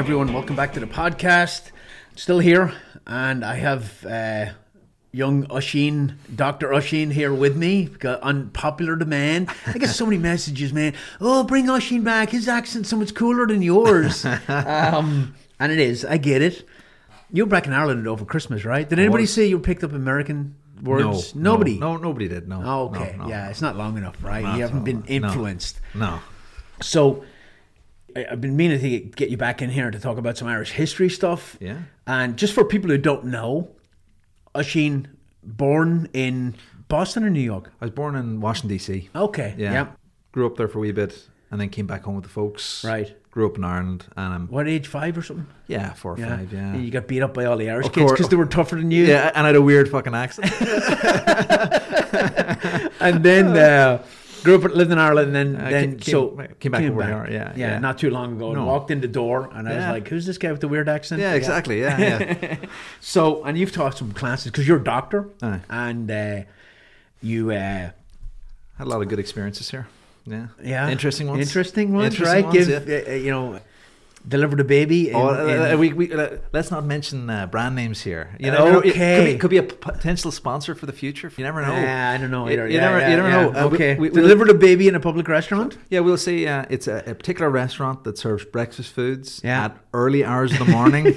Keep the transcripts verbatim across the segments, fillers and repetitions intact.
everyone. Welcome back to the podcast. Still here, and I have uh, young Oisín, Doctor Oisín here with me. Got unpopular demand. I get so many messages, man. Oh, bring Oisín back. His accent's so much cooler than yours. um, and it is. I get it. You were back in Ireland over Christmas, right? Did anybody say you picked up American words? No, Nobody? No, no nobody did, no. Oh, okay. No, no, yeah, no. it's not long enough, right? Not you haven't been no. influenced. No. So I- I've been meaning to get you back in here to talk about some Irish history stuff. Yeah. And just for people who don't know, Oisín, born in Boston or New York? I was born in Washington, D C. Okay. Yeah. Yep. Grew up there for a wee bit and then came back home with the folks. Right. Grew up in Ireland and I'm, What, age five or something? yeah, four or Yeah. five, yeah. And you got beat up by all the Irish Of kids course. because they were tougher than you. Yeah, and I had a weird fucking accent. And then uh, grew up, lived in Ireland, and then, Uh, then came- so came back over here, yeah, yeah, yeah. not too long ago. And No. walked in the door, and I was Yeah. like, "Who's this guy with the weird accent?" Yeah, exactly, yeah, yeah. So, and you've taught some classes because you're a doctor, Aye. and uh, you, uh, Had a lot of good experiences here. Yeah. yeah, Interesting ones. interesting ones, Interesting right? ones, Give, yeah. uh, uh, you know, deliver the baby. In, Oh, uh, in- uh, we, we, uh, let's not mention uh, brand names here. You never know. It Okay. could be, could be a potential sponsor for the future. You never know. Yeah, I don't know You- either. you yeah, never- yeah, you never yeah. know. Uh, we- okay, we- we'll- deliver the baby in a public restaurant. Yeah, we'll say uh, it's a, a particular restaurant that serves breakfast foods Yeah. at early hours of the morning,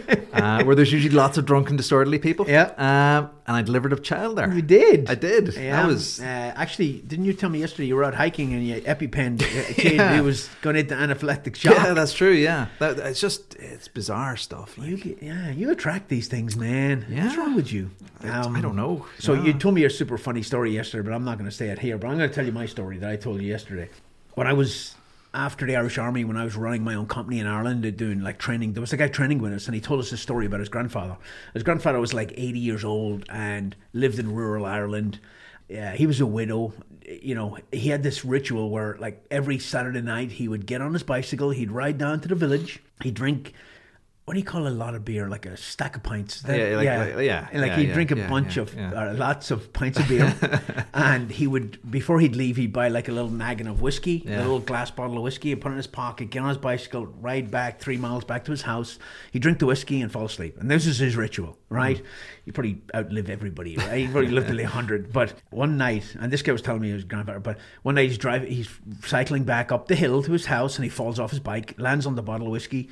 uh, where there's usually lots of drunken, disorderly people. Yeah. Um, and I delivered a child there. You did. I did. Yeah. That was. uh, actually. Didn't you tell me yesterday you were out hiking and you EpiPen a kid Yeah. who was going into anaphylactic shock? Yeah, that's true. Yeah, that, it's just it's bizarre stuff. Like, You get, yeah, you attract these things, man. Yeah. What's wrong with you? Um, I don't know. So Yeah. you told me a super funny story yesterday, but I'm not going to say it here. But I'm going to tell you my story that I told you yesterday. When I was after the Irish Army, when I was running my own company in Ireland, uh, doing like training, there was a guy training with us, and he told us a story about his grandfather. His grandfather was like eighty years old and lived in rural Ireland. Yeah, he was a widow. You know, he had this ritual where, like, every Saturday night he would get on his bicycle, he'd ride down to the village, he'd drink. What do you call a lot of beer? Like a stack of pints. That- Yeah, like- like- yeah, And like yeah, he'd yeah, drink a yeah, bunch yeah, of, yeah. uh, lots of pints of beer. And he would, before he'd leave, he'd buy like a little naggin of whiskey, a Yeah. little glass bottle of whiskey, and put it in his pocket, get on his bicycle, ride back three miles back to his house. He'd drink the whiskey and fall asleep. And this is his ritual, right? Mm. You probably outlive everybody, right? He probably lived till one hundred. But one night, and this guy was telling me his grandfather, but one night he's driving, he's cycling back up the hill to his house, and he falls off his bike, lands on the bottle of whiskey,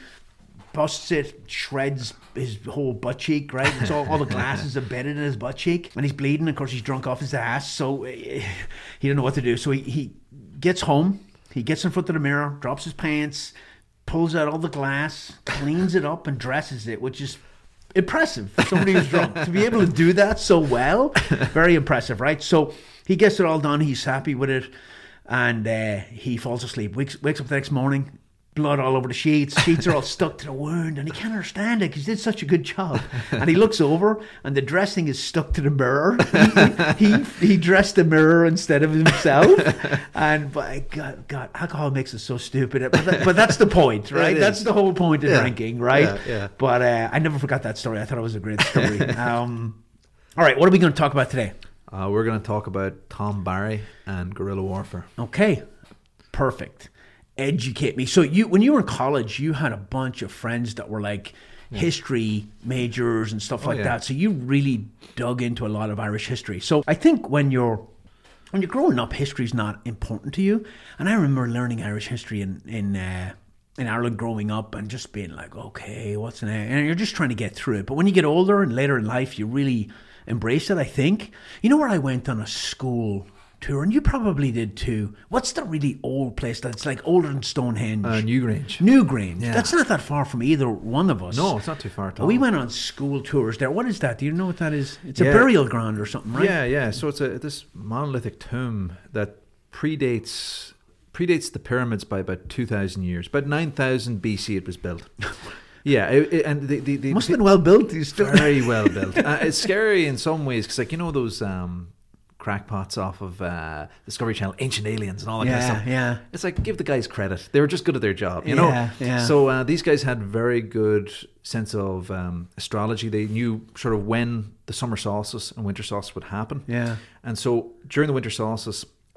busts it, shreds his whole butt cheek, right? It's all, all the glass is embedded in his butt cheek, and he's bleeding. Of course, he's drunk off his ass, so uh, he didn't know what to do. So he, he gets home, he gets in front of the mirror, drops his pants, pulls out all the glass, cleans it up, and dresses it, which is impressive for somebody who's drunk. To be able to do that so well, very impressive, right? So he gets it all done, he's happy with it, and uh, he falls asleep, wakes, wakes up the next morning, blood all over the sheets. Sheets are all stuck to the wound, and he can't understand it because he did such a good job. And he looks over, and the dressing is stuck to the mirror. He he, he dressed the mirror instead of himself. And but God, God, alcohol makes us so stupid. But, that, but that's the point, right? It That's is. the whole point of Yeah. drinking, right? Yeah, yeah. But uh, I never forgot that story. I thought it was a great story. um, all right, what are we going to talk about today? Uh, we're going to talk about Tom Barry and guerrilla warfare. Okay, perfect. Educate me. So you, when you were in college, you had a bunch of friends that were like history majors and stuff Oh, like yeah. that. So you really dug into a lot of Irish history. So I think when you're when you're growing up, history's not important to you. And I remember learning Irish history in in uh, in Ireland growing up and just being like, okay, what's in it? And you're just trying to get through it. But when you get older and later in life, you really embrace it. I think. You know where I went on a school tour, and you probably did too. What's the really old place that's like older than Stonehenge? Uh, Newgrange. Newgrange. Yeah. That's not that far from either one of us. No, it's not too far at all. We went on school tours there. What is that? Do you know what that is? It's a Yeah. burial ground or something, right? Yeah, yeah. So it's a this monolithic tomb that predates predates the pyramids by about two thousand years. About nine thousand B C it was built. Yeah, it, it- and the, the, the Must have been well built. These very well built. Uh, it's scary in some ways because, like, you know those um, crackpots off of uh, Discovery Channel, Ancient Aliens and all that kind of Yeah, stuff. yeah. It's like, give the guys credit. They were just good at their job, you Yeah, know? yeah. So uh, these guys had very good sense of um, astrology. They knew sort of when the summer solstice and winter solstice would happen. Yeah. And so during the winter solstice,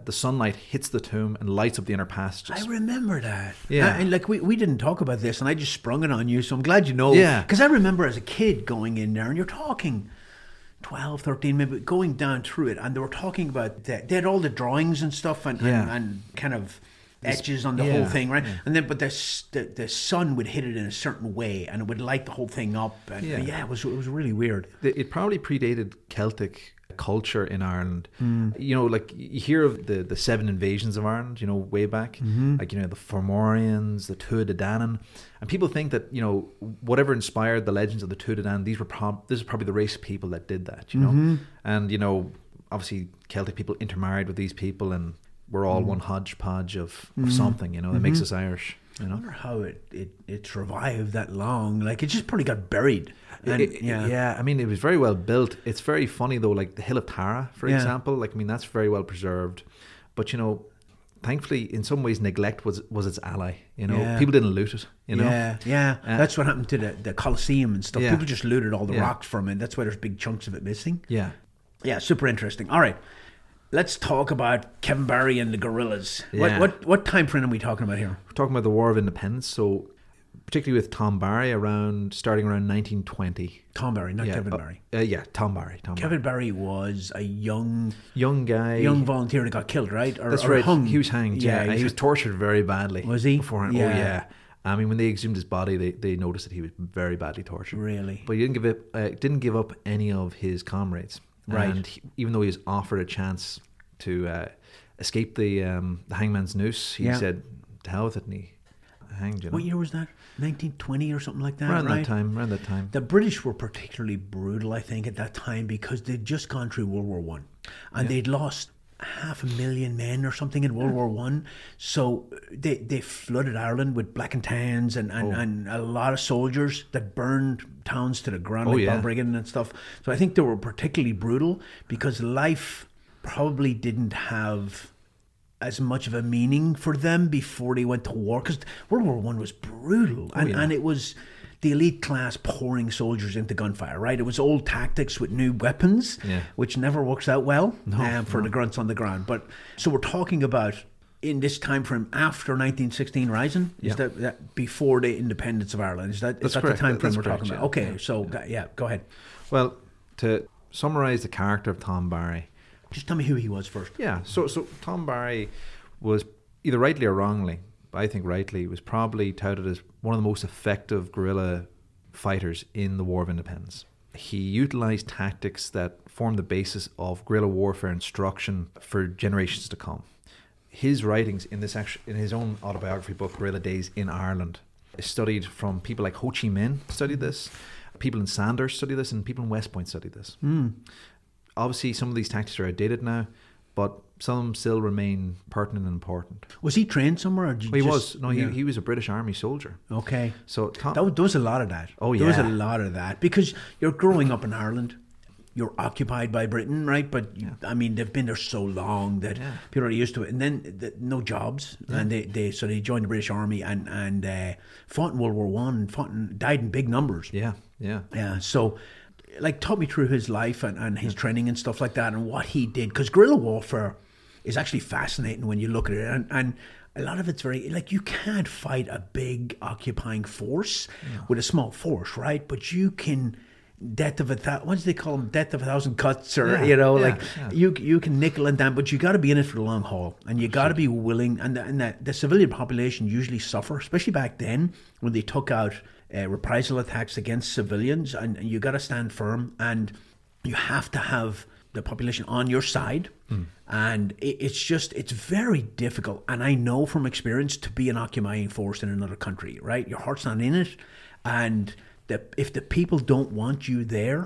the sunlight hits the tomb and lights up the inner passages. I remember that. Yeah. Uh, and like we, we didn't talk about this, and I just sprung it on you, so I'm glad you know. Yeah. Because I remember as a kid going in there, and you're talking twelve, thirteen, maybe going down through it, and they were talking about that. They had all the drawings and stuff, and, Yeah. and, and kind of etches on the yeah, whole thing, right? yeah. And then, but the, s- the the sun would hit it in a certain way, and it would light the whole thing up. And Yeah. yeah, it was it was really weird. The- It probably predated Celtic culture in Ireland. Hmm. You know, like you hear of the, the seven invasions of Ireland, you know, way back. Mm-hmm. Like, you know, the Fomorians, the Tuatha De Danann. And people think that, you know, whatever inspired the legends of the Tuatha De Danann, these were prob- this is probably the race of people that did that, you know. Mm-hmm. And, you know, obviously Celtic people intermarried with these people, and we're all Mm. one hodgepodge of, of something, you know, that makes us Irish, you I know. wonder how it, it, it survived that long. Like, it just probably got buried. And, It- it- yeah. yeah, I mean, it was very well built. It's very funny though, like the Hill of Tara, for Yeah. example. Like, I mean, that's very well preserved. But you know, thankfully, in some ways, neglect was was its ally. You know, Yeah. people didn't loot it. You know, Yeah, yeah. Uh, That's what happened to the, the Colosseum and stuff. Yeah. People just looted all the Yeah. rocks from it. That's why there's big chunks of it missing. yeah. Yeah, super interesting. All right. Let's talk about Kevin Barry and the Gorillas. Yeah. What what what time frame are we talking about here? We're talking about the War of Independence. So, particularly with Tom Barry, around starting around nineteen twenty. Tom Barry, not yeah, Kevin uh, Barry. Uh, yeah, Tom Barry. Tom Kevin Barry. Barry was a young Young guy. young volunteer that got killed, right? Or, That's or right. hung. He was hanged. Yeah, he and he was- was tortured very badly. Was he? Beforehand. Yeah. Oh yeah. I mean, when they exhumed his body, they, they noticed that he was very badly tortured. Really? But he didn't give up. Uh, didn't give up any of his comrades. Right. And he, even though he was offered a chance to uh, escape the um, the hangman's noose, he Yeah. said, "To hell with it," and he hanged. You know. What year was that? nineteen twenty or something like that, Around right? that time. Around that time. The British were particularly brutal, I think, at that time because they'd just gone through World War One, and they'd lost half a million men or something in World War One. So they they flooded Ireland with black and tans and, and, Oh. and a lot of soldiers that burned towns to the ground, Oh, like yeah. Balbriggan and stuff. So I think they were particularly brutal because life probably didn't have as much of a meaning for them before they went to war, because World War One was brutal, and, yeah. and it was the elite class pouring soldiers into gunfire, right? It was old tactics with new weapons, Yeah. which never works out well No, um, for no. the grunts on the ground. But so we're talking about in this time frame after nineteen sixteen Rising, is Yeah. that, that before the independence of Ireland? Is that, is That's that correct. the time frame That's we're correct, talking about? yeah. Okay, so yeah. yeah, go ahead. Well, to summarize the character of Tom Barry. Just tell me who he was first. Yeah. So so Tom Barry was either rightly or wrongly, but I think rightly, was probably touted as one of the most effective guerrilla fighters in the War of Independence. He utilized tactics that formed the basis of guerrilla warfare instruction for generations to come. His writings in this actually, in his own autobiography book, Guerrilla Days in Ireland, is studied from people like Ho Chi Minh studied this, people in Sanders studied this, and people in West Point studied this. Mm. Obviously, some of these tactics are outdated now, but some of them still remain pertinent and important. Was he trained somewhere? Or did you Well, he just- was no, yeah. he, he was a British Army soldier. Okay. So Tom, That was, there was a lot of that. Oh, There was a yeah. lot of that because you're growing up in Ireland. You're occupied by Britain, right? But you, I mean, they've been there so long that Yeah. people are used to it. And then the, no jobs, and they, they so they joined the British Army and and uh, fought in World War One, fought in, died in big numbers. yeah, yeah, Yeah, so like talk me through his life and, and his training and stuff like that and what he did, because guerrilla warfare is actually fascinating when you look at it, and, and a lot of it's very like you can't fight a big occupying force with a small force, right? But you can death of a thousand, what do they call them, death of a thousand cuts, or Yeah, you know, yeah, like yeah. you you can nickel and dime, but you got to be in it for the long haul, and you got to be willing. And the, and the, the civilian population usually suffer, especially back then when they took out uh, reprisal attacks against civilians, and, and you got to stand firm, and you have to have the population on your side. Hmm. And it, it's just it's very difficult, and I know from experience, to be an occupying force in another country, right? Your heart's not in it, and the, if the people don't want you there,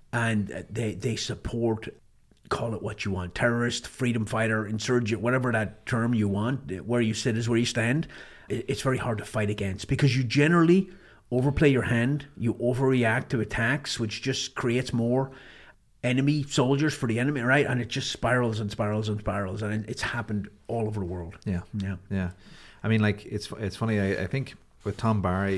and they they support, call it what you want, terrorist, freedom fighter, insurgent, whatever that term you want, where you sit is where you stand, it, it's very hard to fight against, because you generally overplay your hand, you overreact to attacks, which just creates more enemy soldiers for the enemy, right? And it just spirals and spirals and spirals, and it's happened all over the world. yeah, Yeah. yeah. I mean, like it's it's funny. I, I think with Tom Barry,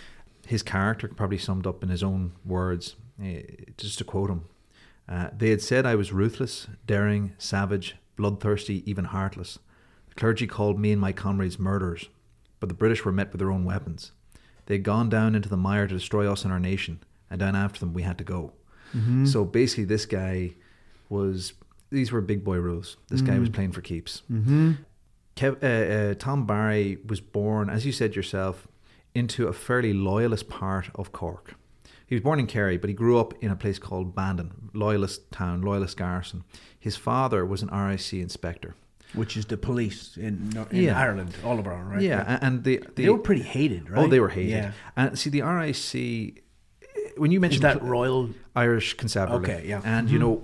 his character probably summed up in his own words. Uh, just to quote him, uh, they had said I was ruthless, daring, savage, bloodthirsty, even heartless. The clergy called me and my comrades murderers, but the British were met with their own weapons. They had gone down into the mire to destroy us and our nation, and down after them we had to go. Mm-hmm. So basically this guy was, these were big boy rules. This mm-hmm. guy was playing for keeps. Mm-hmm. Kev, uh, uh, Tom Barry was born, as you said yourself, into a fairly loyalist part of Cork. He was born in Kerry, but he grew up in a place called Bandon, loyalist town, loyalist garrison. His father was an R I C inspector. Which is the police in, in yeah. Ireland, all of Ireland, right? Yeah, and the, the, they were pretty hated, right? Oh, they were hated. Yeah. And see, the R I C, when you mentioned is that Royal Irish Constabulary, okay, yeah, and mm-hmm. you know,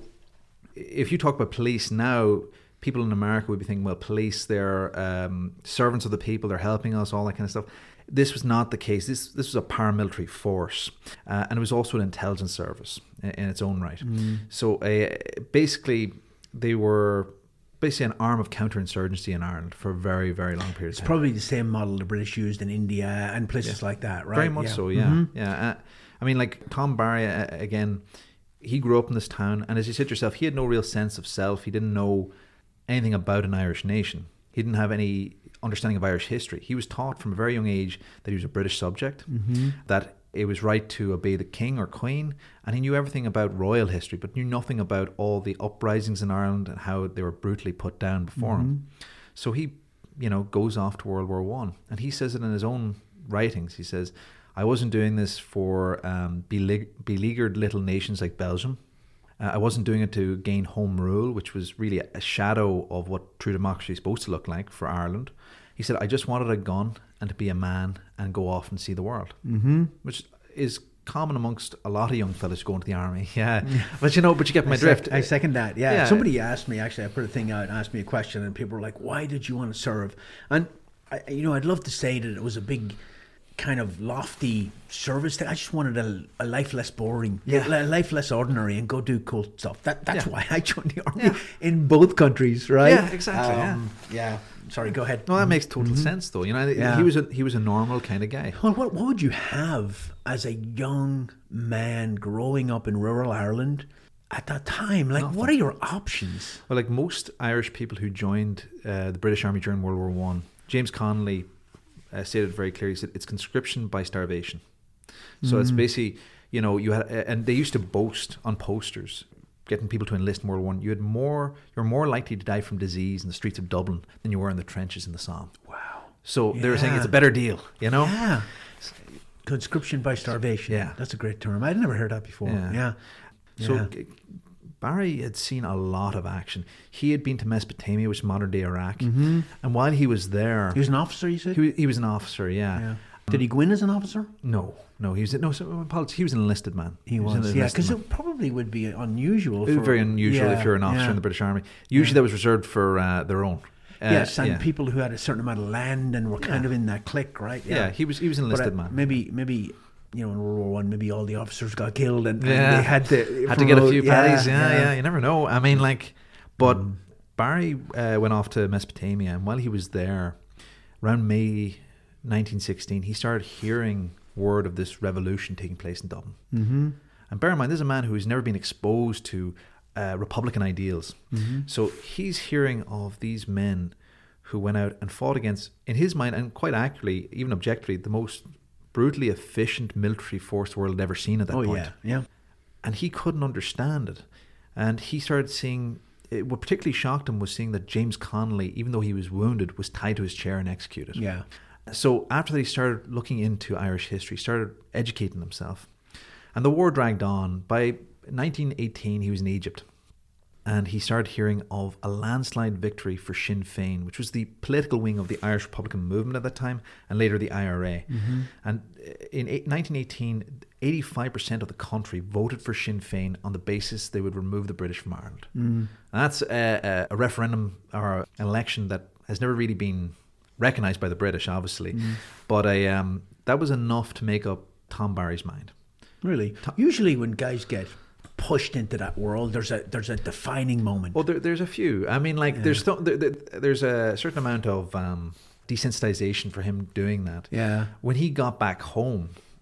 if you talk about police now, people in America would be thinking, well, police, they're um, servants of the people, they're helping us, all that kind of stuff. This was not the case. This this was a paramilitary force, uh, and it was also an intelligence service in, in its own right. Mm. So uh, basically, they were basically an arm of counterinsurgency in Ireland for a very, very long period of It's time. probably the same model the British used in India and places yeah. like that, right? Very much yeah. so, yeah. Mm-hmm. yeah. Uh, I mean, like Tom Barry, uh, again, he grew up in this town, and as you said yourself, he had no real sense of self. He didn't know anything about an Irish nation. He didn't have any understanding of Irish history. He was taught from a very young age that he was a British subject, mm-hmm. that it was right to obey the king or queen, and he knew everything about royal history, but knew nothing about all the uprisings in Ireland and how they were brutally put down before mm-hmm. him. So he, you know, goes off to World War One, and he says it in his own writings. He says, I wasn't doing this for um, beleag- beleaguered little nations like Belgium. Uh, I wasn't doing it to gain home rule, which was really a, a shadow of what true democracy is supposed to look like for Ireland. He said, I just wanted a gun and to be a man and go off and see the world, mm-hmm. which is common amongst a lot of young fellas going to the army. Yeah, but you know, but you get my I drift. Sec- I second that. Yeah. yeah. Somebody asked me, actually, I put a thing out and asked me a question, and people were like, why did you want to serve? And, I, you know, I'd love to say that it was a big kind of lofty service thing. I just wanted a, a life less boring, yeah. a life less ordinary, and go do cool stuff. That That's yeah. why I joined the army yeah. in both countries, right? Yeah, exactly. Um, yeah. yeah. Sorry, go ahead. No, that makes total mm-hmm. sense, though. You know, yeah. he was a he was a normal kind of guy. Well, what what would you have as a young man growing up in rural Ireland at that time? Like, Nothing. What are your options? Well, like most Irish people who joined uh, the British Army during World War One, James Connolly uh, stated very clearly. He said it's conscription by starvation. So mm. it's basically, you know, you had, and they used to boast on posters, getting people to enlist in World War One, you had more, you're more likely to die from disease in the streets of Dublin than you were in the trenches in the Somme. Wow. So yeah. they were saying it's a better deal, you know? Yeah. Conscription by starvation. Yeah. That's a great term. I'd never heard that before. Yeah. yeah. So yeah. Barry had seen a lot of action. He had been to Mesopotamia, which is modern day Iraq. Mm-hmm. And while he was there... He was an officer, you said? He was, he was an officer, yeah. yeah. Did he go in as an officer? No, no. He was no. So, he was an enlisted man. He, he was, was yeah. Because it probably would be unusual. For, very unusual yeah, if you're an officer yeah. in the British Army. Usually, yeah. that was reserved for uh, their own. Uh, yes, and yeah. people who had a certain amount of land and were kind yeah. of in that clique, right? Yeah, yeah he was. He was an enlisted but, uh, man. Maybe, maybe. You know, in World War One, maybe all the officers got killed, and, yeah. and they had to had to get a few yeah, patties. Yeah, yeah, yeah, you never know. I mean, like, but mm. Barry uh, went off to Mesopotamia, and while he was there, around May nineteen sixteen, he started hearing word of this revolution taking place in Dublin. Mm-hmm. And bear in mind, this is a man who has never been exposed to uh, Republican ideals. Mm-hmm. So he's hearing of these men who went out and fought against, in his mind, and quite accurately, even objectively, the most brutally efficient military force the world had ever seen at that oh, point. yeah, yeah. And he couldn't understand it. And he started seeing, it, what particularly shocked him was seeing that James Connolly, even though he was wounded, was tied to his chair and executed. Yeah. So after that, he started looking into Irish history, started educating himself. And the war dragged on. By nineteen eighteen, he was in Egypt. And he started hearing of a landslide victory for Sinn Féin, which was the political wing of the Irish Republican movement at that time, and later the I R A. Mm-hmm. And in nineteen eighteen, eighty-five percent of the country voted for Sinn Féin on the basis they would remove the British from Ireland. Mm. And that's a, a referendum or an election that has never really been recognised by the British, obviously. Mm. But a, um, that was enough to make up Tom Barry's mind. Really? Tom- Usually when guys get pushed into that world, there's a there's a defining moment. Well, there, there's a few. I mean, like yeah. there's th- there, there's a certain amount of um, desensitization for him doing that. Yeah. When he got back home,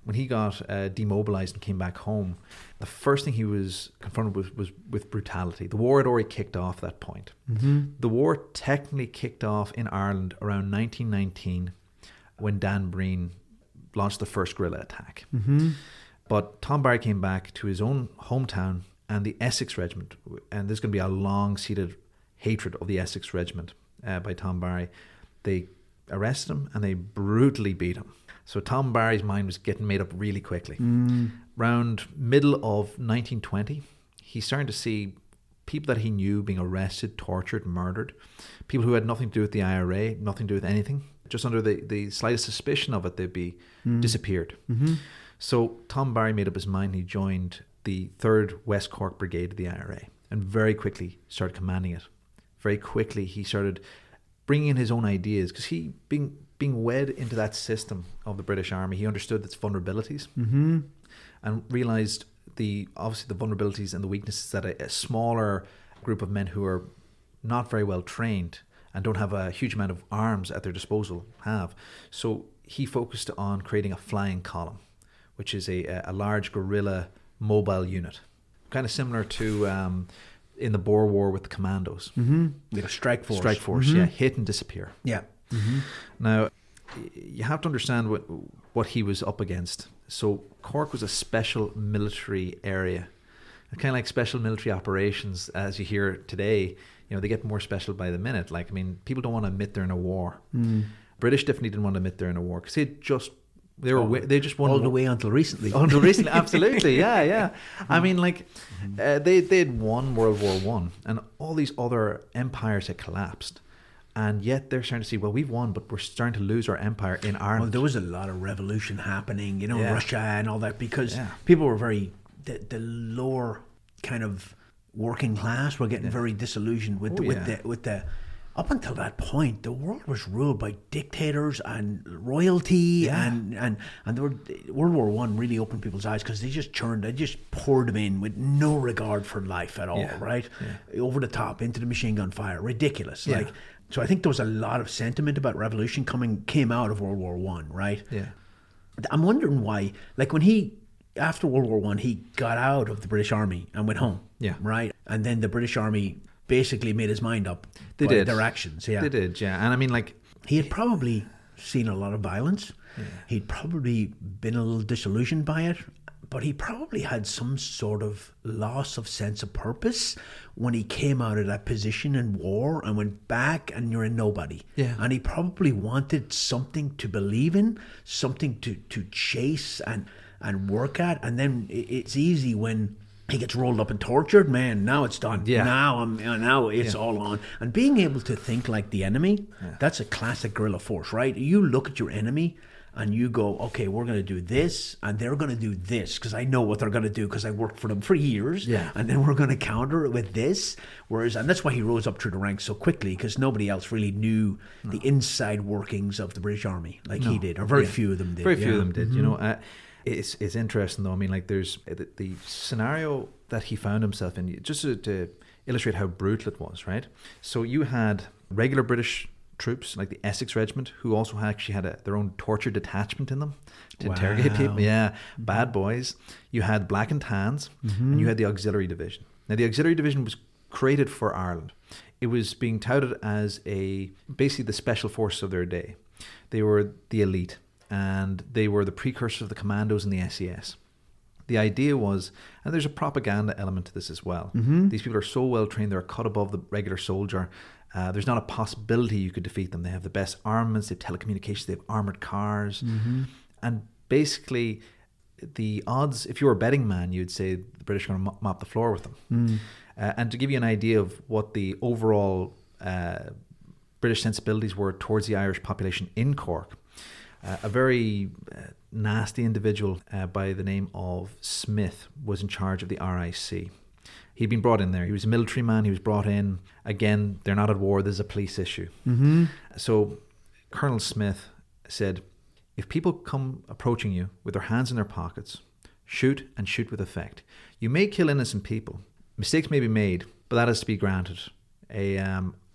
when he got uh, demobilized and came back home, the first thing he was confronted with was with brutality. The war had already kicked off at that point. Mm-hmm. The war technically kicked off in Ireland around nineteen nineteen when Dan Breen launched the first guerrilla attack. Mm-hmm. But Tom Barry came back to his own hometown and the Essex Regiment, and there's going to be a long-seated hatred of the Essex Regiment uh, by Tom Barry. They arrested him and they brutally beat him. So Tom Barry's mind was getting made up really quickly. Mm. Around middle of nineteen twenty, he's starting to see people that he knew being arrested, tortured, murdered. People who had nothing to do with the I R A, nothing to do with anything. Just under the, the slightest suspicion of it, they'd be Mm. disappeared. Mm-hmm. So Tom Barry made up his mind. He joined the third West Cork Brigade of the I R A and very quickly started commanding it. Very quickly he started bringing in his own ideas, because he, being being wed into that system of the British Army, he understood its vulnerabilities Mm-hmm. and realised the obviously the vulnerabilities and the weaknesses that a, a smaller group of men who are not very well trained and don't have a huge amount of arms at their disposal have. So he focused on creating a flying column, which is a, a large guerrilla mobile unit, kind of similar to um, in the Boer War with the commandos. Mm-hmm. Like a strike force. Strike force, Mm-hmm. yeah, hit and disappear. Yeah. Mm-hmm. Now, you have to understand what what he was up against. So Cork was a special military area, kind of like special military operations as you hear today. You know, they get more special by the minute. Like, I mean, people don't want to admit they're in a war. Mm. British definitely didn't want to admit they're in a war because they just they were Oh, wi- they just won all the way until recently. until recently. Absolutely, yeah, yeah. I mean, like uh, they they'd won World War One, and all these other empires had collapsed. And yet they're starting to see, well, we've won, but we're starting to lose our empire in Ireland. Well, there was a lot of revolution happening, you know, Yeah. Russia and all that, because Yeah. people were very, the, the lower kind of working class were getting Yeah. very disillusioned with, Oh, the, with yeah. the, with the, up until that point, the world was ruled by dictators and royalty, Yeah. and, and, and there were, World War One really opened people's eyes, because they just churned, they just poured them in with no regard for life at all, Yeah. right? Yeah. Over the top, into the machine gun fire, ridiculous. Yeah. Like, so I think there was a lot of sentiment about revolution coming came out of World War One, right? Yeah. I'm wondering why, like when he, after World War One, he got out of the British Army and went home. Yeah. Right? And then the British Army basically made his mind up They by did. their actions. Yeah. They did, yeah. And I mean, like, He had probably seen a lot of violence. He'd probably been a little disillusioned by it. But he probably had some sort of loss of sense of purpose when he came out of that position in war and went back, and you're a nobody. Yeah. And he probably wanted something to believe in, something to, to chase and, and work at. And then it- it's easy when he gets rolled up and tortured. Man, now it's done. Yeah. Now I'm now it's Yeah. all on. And being able to think like the enemy, that's a classic guerrilla force, right? You look at your enemy and you go, okay, we're going to do this, and they're going to do this, because I know what they're going to do, because I worked for them for years. Yeah. And then we're going to counter it with this. Whereas, and that's why he rose up through the ranks so quickly, because nobody else really knew the inside workings of the British Army like he did, or very Yeah. few of them did. very few yeah. of them did, you know. Uh, it's it's interesting, though. I mean, like, there's the, the scenario that he found himself in, just to, to illustrate how brutal it was, right? So you had regular British troops like the Essex Regiment, who also actually had a, their own torture detachment in them to interrogate Wow. people. Yeah, bad boys. You had Black and Tans, and you had the Auxiliary Division. Now, the Auxiliary Division was created for Ireland. It was being touted as a basically the special force of their day. They were the elite, and they were the precursor of the commandos and the S E S. The idea was, and there's a propaganda element to this as well. Mm-hmm. These people are so well trained, they're cut above the regular soldier. Uh, there's not a possibility you could defeat them. They have the best armaments, they have telecommunications, they have armored cars. Mm-hmm. And basically, the odds, if you were a betting man, you'd say the British are going to mop, mop the floor with them. Mm. Uh, and to give you an idea of what the overall uh, British sensibilities were towards the Irish population in Cork, uh, a very uh, nasty individual uh, by the name of Smith was in charge of the R I C. He'd been brought in there. He was a military man. He was brought in. Again, they're not at war. This is a police issue. Mm-hmm. So Colonel Smith said, if people come approaching you with their hands in their pockets, shoot and shoot with effect. You may kill innocent people. Mistakes may be made, but that is to be granted. A um,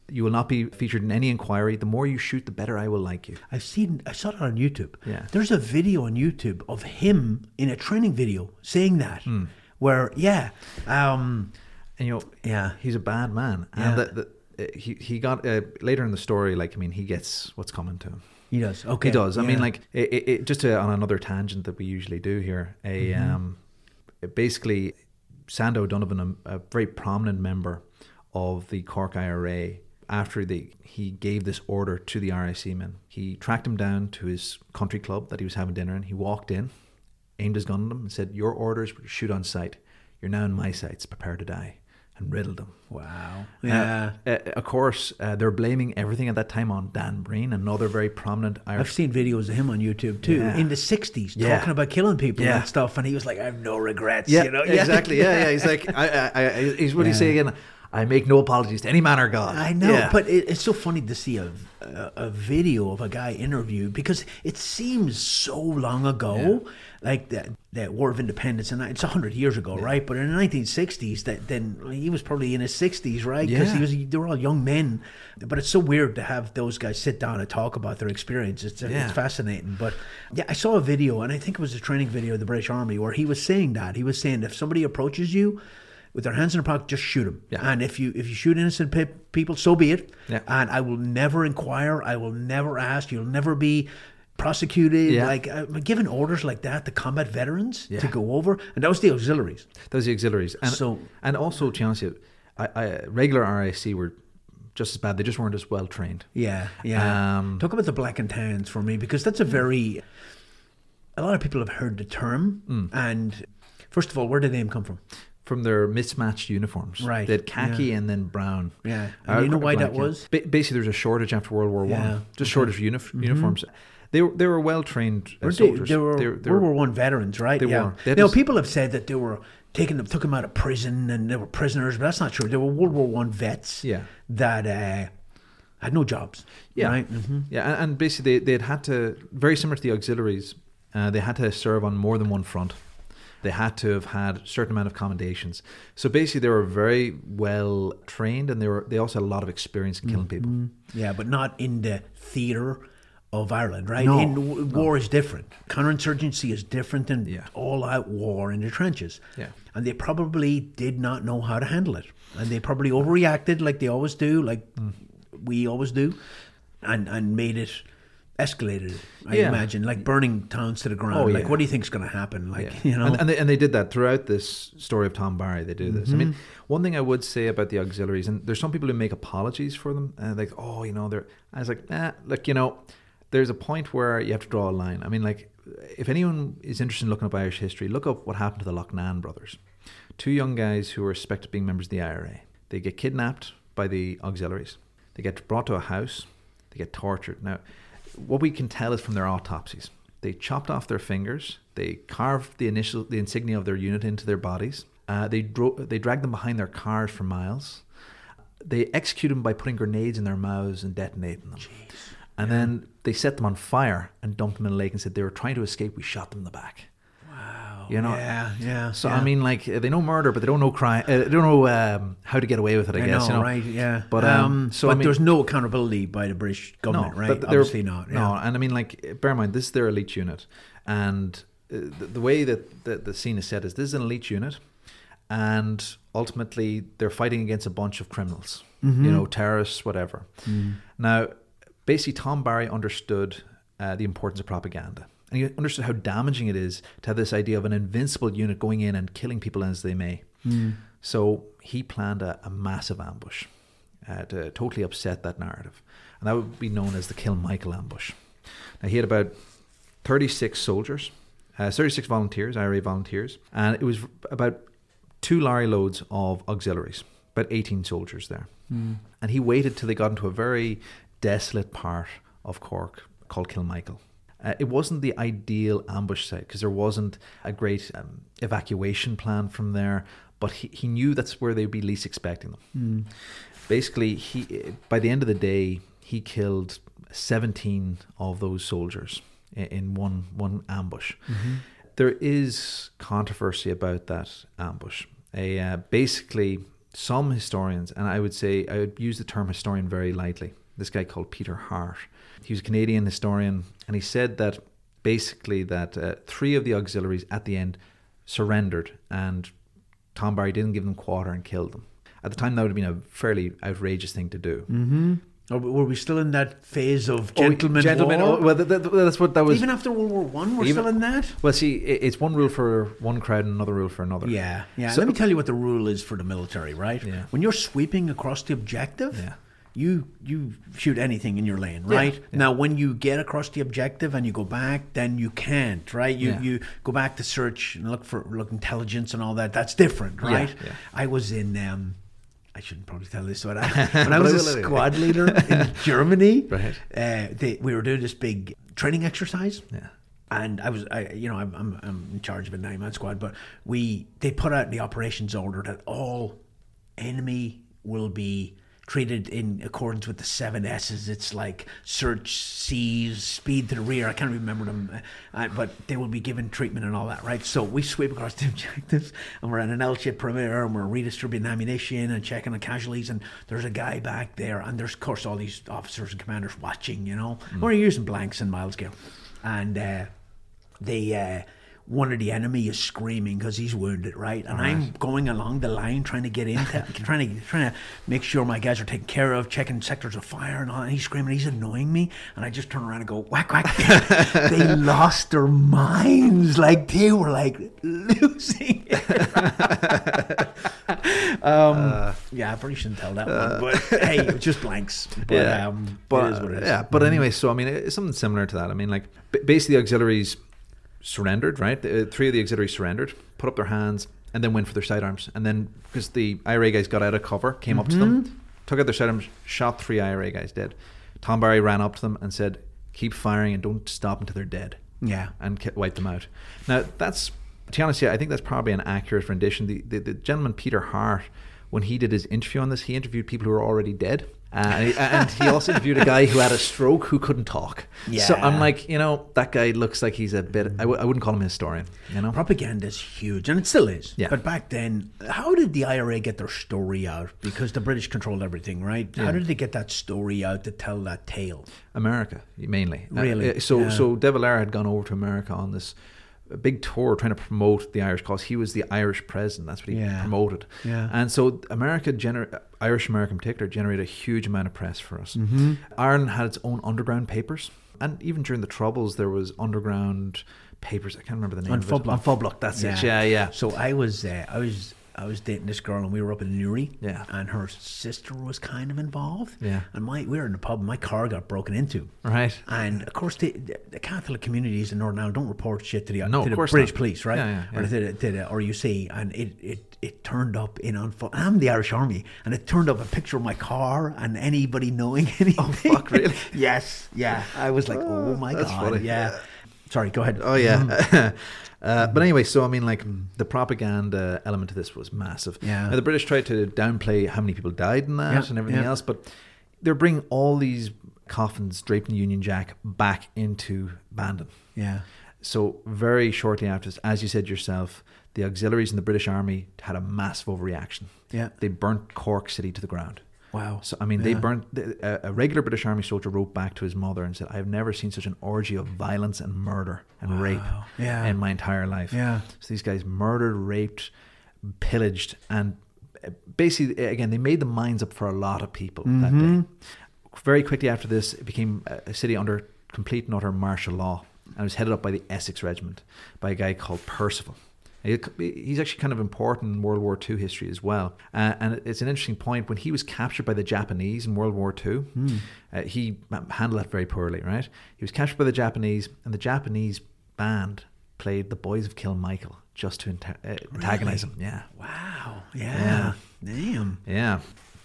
You will not be featured in any inquiry. The more you shoot, the better I will like you. I've seen, I saw it on YouTube. Yeah. There's a video on YouTube of him in a training video saying that, Mm. where, yeah, um, And you know, yeah, he's a bad man. Yeah. And the, the, he he got uh, later in the story. Like, I mean, he gets what's coming to him. he does. Okay, He does. I yeah. mean, like, it, it, it, just to, on another tangent that we usually do here. A Mm-hmm. um, basically, Sando Donovan, a, a very prominent member of the Cork I R A. After the, he gave this order to the R I C men, he tracked him down to his country club that he was having dinner in. He walked in, aimed his gun at him, and said, "Your orders were to shoot on sight. You're now in my sights. Prepare to die." And riddled him. Wow. Yeah. Uh, uh, of course, uh, they're blaming everything at that time on Dan Breen, another very prominent Irish. I've seen videos of him on YouTube too, Yeah. in the sixties, Yeah. talking about killing people Yeah. and stuff, and he was like, "I have no regrets." Yeah, you know? exactly. Yeah, yeah. He's like, I, I, I, he's what do you say again? I make no apologies to any man or God. I know, Yeah. but it, it's so funny to see a, a a video of a guy interviewed, because it seems so long ago, like that that War of Independence, and it's a hundred years ago, right? But in the nineteen sixties, that then he was probably in his sixties, right? Because Yeah. he was they were all young men. But it's so weird to have those guys sit down and talk about their experience. It's Yeah. it's fascinating. But yeah, I saw a video, and I think it was a training video of the British Army, where he was saying that he was saying if somebody approaches you with their hands in their pocket, just shoot them. Yeah. And if you if you shoot innocent pe- people, so be it. Yeah. And I will never inquire. I will never ask. You'll never be prosecuted. Yeah. Like uh, giving orders like that to combat veterans Yeah. to go over, and that was the auxiliaries. Those are the auxiliaries. And, So- and also, to be honest with you, I, I, regular R I C were just as bad. They just weren't as well trained. Yeah, yeah. Um, Talk about the black and tans for me, because that's a very. A lot of people have heard the term, Mm. and first of all, where did the name come from? From their mismatched uniforms. Right, They had khaki yeah. and then brown. Yeah, and you know why that was? Ba- Basically, there was a shortage after World War One. Yeah, Just okay. shortage of uni- uniforms. They were they were well trained uh, Weren't they, soldiers. they were They were- they World were- War One veterans, right? They yeah. were. They had Now this- people have said that they were taking them, took them out of prison, and they were prisoners, but that's not true. They were World War One vets. Yeah. That uh, had no jobs. Yeah, Right. hmm yeah, and, and basically they they'd had to, very similar to the auxiliaries, uh, they had to serve on more than one front. They had to have had a certain amount of commendations. So basically, they were very well trained, and they were they also had a lot of experience in killing people. Yeah, but not in the theater of Ireland, right? No, in, w- war is different. Counterinsurgency is different than Yeah. all-out war in the trenches. Yeah. And they probably did not know how to handle it, and they probably overreacted, like they always do, like Mm. we always do, and and made it escalated. I Yeah. imagine, like burning towns to the ground. Oh, like, yeah. what do you think's going to happen? Like, Yeah. you know, and, and, they, and they did that throughout this story of Tom Barry. They do this. I Mm-hmm. mean, one thing I would say about the auxiliaries, and there's some people who make apologies for them, and like, oh, you know, they're. I was like, nah, look, you know, there's a point where you have to draw a line. I mean, like, if anyone is interested in looking up Irish history, look up what happened to the Loughnane brothers, two young guys who were suspected of being members of the I R A. They get kidnapped by the auxiliaries. They get brought to a house. They get tortured. Now, what we can tell is from their autopsies, they chopped off their fingers. They carved the initial, the insignia of their unit into their bodies. Uh, they dro- they dragged them behind their cars for miles. They executed them by putting grenades in their mouths and detonating them. Jeez. And then they set them on fire and dumped them in a lake and said they were trying to escape. We shot them in the back. Wow. You know? Yeah, yeah. So yeah. I mean, like, they know murder, but they don't know crime. Uh, they don't know um, how to get away with it. I, I guess know, you know, right? Yeah. But um, so but I mean, there's no accountability by the British government, right? but they're- Obviously not. No, Yeah. and I mean, like, bear in mind, this is their elite unit, and uh, the, the way that the, the scene is set is this is an elite unit, and ultimately they're fighting against a bunch of criminals, Mm-hmm. you know, terrorists, whatever. Now, basically, Tom Barry understood uh, the importance of propaganda. And he understood how damaging it is to have this idea of an invincible unit going in and killing people as they may. So he planned a, a massive ambush uh, to totally upset that narrative. And that would be known as the Kilmichael ambush. Now, he had about thirty-six soldiers, uh, thirty-six volunteers, I R A volunteers, and it was about two lorry loads of auxiliaries, about eighteen soldiers there. And he waited till they got into a very desolate part of Cork called Kilmichael. Uh, it wasn't the ideal ambush site because there wasn't a great um, evacuation plan from there, but he, he knew that's where they'd be least expecting them. Basically, he by the end of the day, he killed seventeen of those soldiers in, in one one ambush. There is controversy about that ambush. A, uh, basically, some historians, and I would say I would use the term historian very lightly. This guy called Peter Hart. He was a Canadian historian, and he said that basically that uh, three of the auxiliaries at the end surrendered, and Tom Barry didn't give them quarter and killed them. At the time, that would have been a fairly outrageous thing to do. Mm-hmm. Or were we still in that phase of gentlemen, oh, gentlemen war? Oh, well, that, that, that's what that was. Even after World War One, we're even, still in that? Well, see, it's one rule for one crowd and another rule for another. Yeah, yeah. So, Let me tell you what the rule is for the military, right? Yeah. When you're sweeping across the objective, yeah. you you shoot anything in your lane, right? Yeah, yeah. Now, when you get across the objective and you go back, then you can't, right? You Yeah. you go back to search and look for look intelligence and all that. That's different, right? Yeah, yeah. I was in... Um, I shouldn't probably tell this, but I, when I was a squad leader in Germany, right. uh, they, we were doing this big training exercise. Yeah. And I was, I, you know, I'm, I'm, I'm in charge of a nine-man squad, but we, they put out the operations order that all enemy will be treated in accordance with the seven S's. It's like search, seize, speed to the rear. I can't remember them, uh, but they will be given treatment and all that, right? So we sweep across the objectives, and we're on an L-shaped perimeter, and we're redistributing ammunition and checking the casualties. And there's a guy back there, and there's of course all these officers and commanders watching. You know, mm. we're using blanks and mile scale, and uh, they. Uh, one of the enemy is screaming because he's wounded, right? And right. I'm going along the line trying to get in, trying to trying to make sure my guys are taken care of, checking sectors of fire and all. And he's screaming, he's annoying me, and I just turn around and go whack whack. They lost their minds, like they were like losing it. um, uh, yeah, I probably shouldn't tell that uh, one, but hey, it was just blanks. But, yeah, um, but it is what it is. Yeah, but anyway, so I mean, it's something similar to that. I mean, like basically, the auxiliaries surrendered, right? The, uh, three of the auxiliaries surrendered, put up their hands, and then went for their sidearms. And then, because the I R A guys got out of cover, came mm-hmm. up to them, took out their sidearms, shot three I R A guys dead. Tom Barry ran up to them and said, keep firing and don't stop until they're dead. Yeah. And wiped them out. Now, that's, to be honest, yeah, I think that's probably an accurate rendition. The, the, the gentleman, Peter Hart, when he did his interview on this, he interviewed people who were already dead. Uh, and, he, and he also interviewed a guy who had a stroke who couldn't talk. Yeah. So I'm like, you know, that guy looks like he's a bit, I, w- I wouldn't call him a historian, you know? Propaganda is huge, and it still is. Yeah. But back then, how did the I R A get their story out? Because the British controlled everything, right? Yeah. How did they get that story out to tell that tale? America, mainly. Really? Uh, so, yeah. so De Valera had gone over to America on this a big tour trying to promote the Irish cause. He was the Irish president. That's what he yeah. promoted. Yeah. And so America, gener- Irish America in particular, generated a huge amount of press for us. Mm-hmm. Ireland had its own underground papers. And even during the Troubles, there was underground papers. I can't remember the name on of Phoblock. it. On Phoblock, that's yeah. it. Yeah, yeah. So I was, uh, I was... I was dating this girl, and we were up in Newry, yeah. and her sister was kind of involved. Yeah. And my we were in the pub, and my car got broken into. Right. And of course, the, the Catholic communities in Northern Ireland don't report shit to the, no, to the British not. police, right? Yeah, yeah, yeah. Or to the, to the R U C, and it, it, it turned up in on. I'm the Irish Army, and it turned up a picture of my car and anybody knowing anything. Oh fuck! Really? Yes. Yeah. I was like, oh my That's god. Funny. Yeah. Sorry. Go ahead. Oh yeah. Uh, but anyway, so I mean, like the propaganda element to this was massive. Yeah. Now, the British tried to downplay how many people died in that yeah, and everything yeah. else, but they're bringing all these coffins draped in Union Jack back into Bandon. Yeah. So very shortly after this, as you said yourself, the auxiliaries in the British Army had a massive overreaction. Yeah. They burnt Cork City to the ground. Wow. So, I mean, yeah. they burnt... A, a regular British Army soldier wrote back to his mother and said, I have never seen such an orgy of violence and murder and wow. rape yeah. in my entire life. Yeah. So these guys murdered, raped, pillaged, and basically, again, they made the minds up for a lot of people mm-hmm. that day. Very quickly after this, it became a city under complete and utter martial law, and it was headed up by the Essex Regiment, by a guy called Percival. He's actually kind of important in World War Two history as well. Uh, and it's an interesting point. When he was captured by the Japanese in World War Two, mm. uh, he handled that very poorly, right? He was captured by the Japanese, and the Japanese band played The Boys of Kilmichael just to anta- uh, antagonize really? him. Yeah. Wow. Yeah. yeah. Damn. Yeah.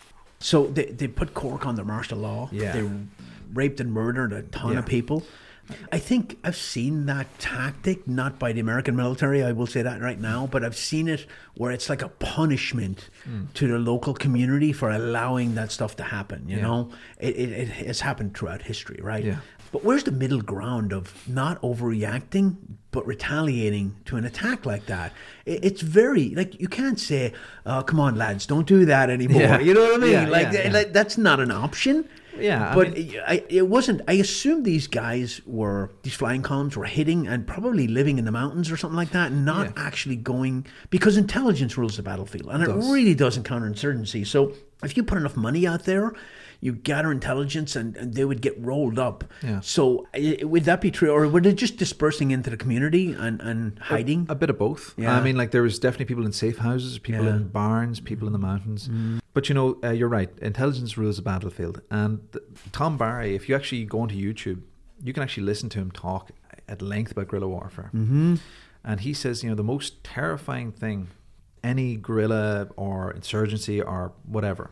So they, they put Cork under martial law. Yeah. They raped and murdered a ton yeah. of people. I think I've seen that tactic, not by the American military, I will say that right now, but I've seen it where it's like a punishment mm. to the local community for allowing that stuff to happen, you yeah. know? It, it, it has happened throughout history, right? Yeah. But where's the middle ground of not overreacting, but retaliating to an attack like that, it, it's very, like, you can't say, oh, come on, lads, don't do that anymore. Yeah. You know what I mean? Yeah, like, yeah, yeah. like, that's not an option. Yeah, I but mean- it, I, it wasn't. I assumed these guys were, these flying columns were hitting and probably living in the mountains or something like that, and not Yeah. actually going, because intelligence rules the battlefield, and it, does. really does in counterinsurgency. So if you put enough money out there, you gather intelligence, and, and they would get rolled up. Yeah. So i- would that be true, or were they just dispersing into the community and, and hiding? A bit of both. Yeah. I mean, like there was definitely people in safe houses, people Yeah. in barns, people in the mountains. But you know, uh, you're right. Intelligence rules the battlefield. And th- Tom Barry, if you actually go onto YouTube, you can actually listen to him talk at length about guerrilla warfare. Mm-hmm. And he says, you know, the most terrifying thing, any guerrilla or insurgency or whatever,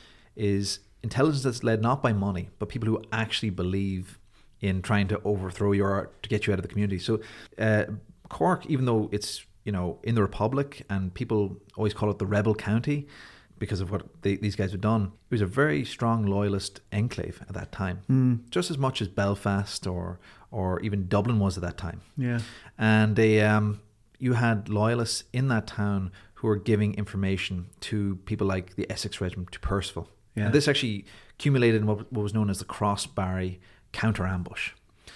is intelligence that's led not by money, but people who actually believe in trying to overthrow you or to get you out of the community. So uh, Cork, even though it's, you know, in the Republic and people always call it the rebel county because of what they, these guys have done, it was a very strong loyalist enclave at that time, Mm. just as much as Belfast or or even Dublin was at that time. Yeah. And they, um, you had loyalists in that town who were giving information to people like the Essex Regiment, to Percival. Yeah. And this actually accumulated in what, what was known as the Cross-Barry counter-ambush.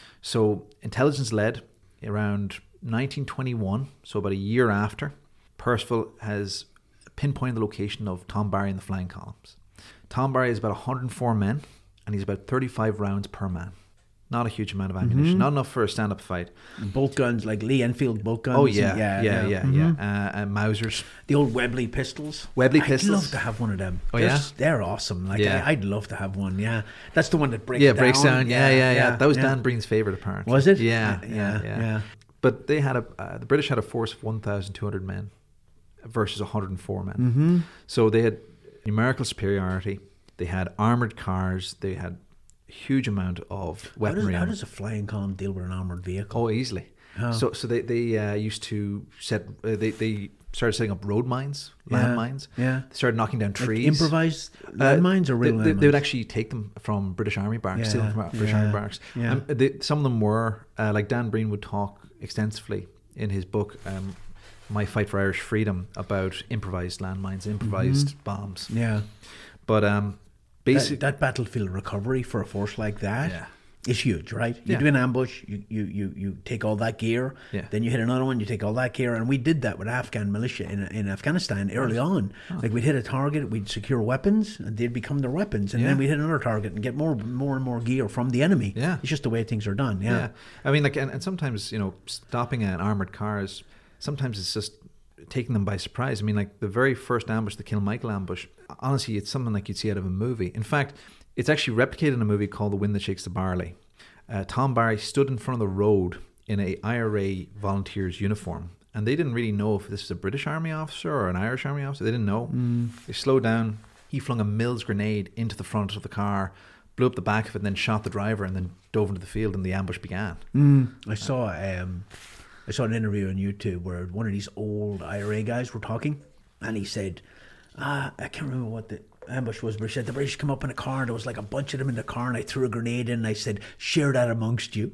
So intelligence led around nineteen twenty-one, so about a year after, Percival has pinpointed the location of Tom Barry and the flying columns. Tom Barry is about one hundred four men, and he's about thirty-five rounds per man. Not a huge amount of ammunition, Mm-hmm. not enough for a stand-up fight. Bolt guns, like Lee Enfield bolt guns. Oh and- yeah, yeah, yeah, yeah. yeah. Mhm. Uh, and Mausers. The old Webley pistols. Webley I'd pistols? love to have one of them. Oh, they're, yeah? They're awesome. Like Yeah. I, I'd love to have one. Yeah, that's the one that breaks. Yeah, down. breaks down. Yeah, yeah, yeah. That was yeah. Dan Breen's favorite, apparently. Was it? Yeah, Yeah, yeah, yeah, yeah. yeah. But they had a uh, the British had a force of one thousand two hundred men versus one hundred four men. Mm-hmm. So they had numerical superiority. They had armored cars. They had a huge amount of How does, weaponry. how on does a flying column deal with an armored vehicle? Oh, easily. Oh. So, so they they uh, used to set. Uh, they they started setting up road mines, land Yeah, mines. yeah. They started knocking down Like trees. improvised Uh, landmines or real they, they, landmines? they would actually take them from British Army barracks, steal them Yeah, from British yeah, Army barracks. yeah. Um, they, some of them were, uh, like Dan Breen would talk extensively in his book, um, My Fight for Irish Freedom, about improvised landmines, improvised Mm-hmm. bombs. Yeah. But um, That, basic, that battlefield recovery for a force like that Yeah. is huge, right? You Yeah. do an ambush, you, you, you, you take all that gear, Yeah. then you hit another one, you take all that gear, and we did that with Afghan militia in, in Afghanistan early on. Like we'd hit a target, we'd secure weapons, and they'd become their weapons, and Yeah. then we'd hit another target and get more, more and more gear from the enemy. Yeah. It's just the way things are done. Yeah. yeah. I mean, like, and, and sometimes, you know, stopping an armored car is, sometimes it's just taking them by surprise. I mean, like the very first ambush, the Kilmichael ambush, honestly, it's something like you'd see out of a movie. In fact, it's actually replicated in a movie called The Wind That Shakes the Barley. Uh, Tom Barry stood in front of the road in a I R A volunteer's uniform, and they didn't really know if this was a British Army officer or an Irish Army officer. They didn't know. Mm. They slowed down. He flung a Mills grenade into the front of the car, blew up the back of it, and then shot the driver, and then dove into the field, and the ambush began. Mm. I saw um, I saw an interview on YouTube where one of these old I R A guys were talking, and he said, ah, I can't remember what the ambush was, but he said the British come up in a car, there was like a bunch of them in the car, and I threw a grenade in, and I said, share that amongst you.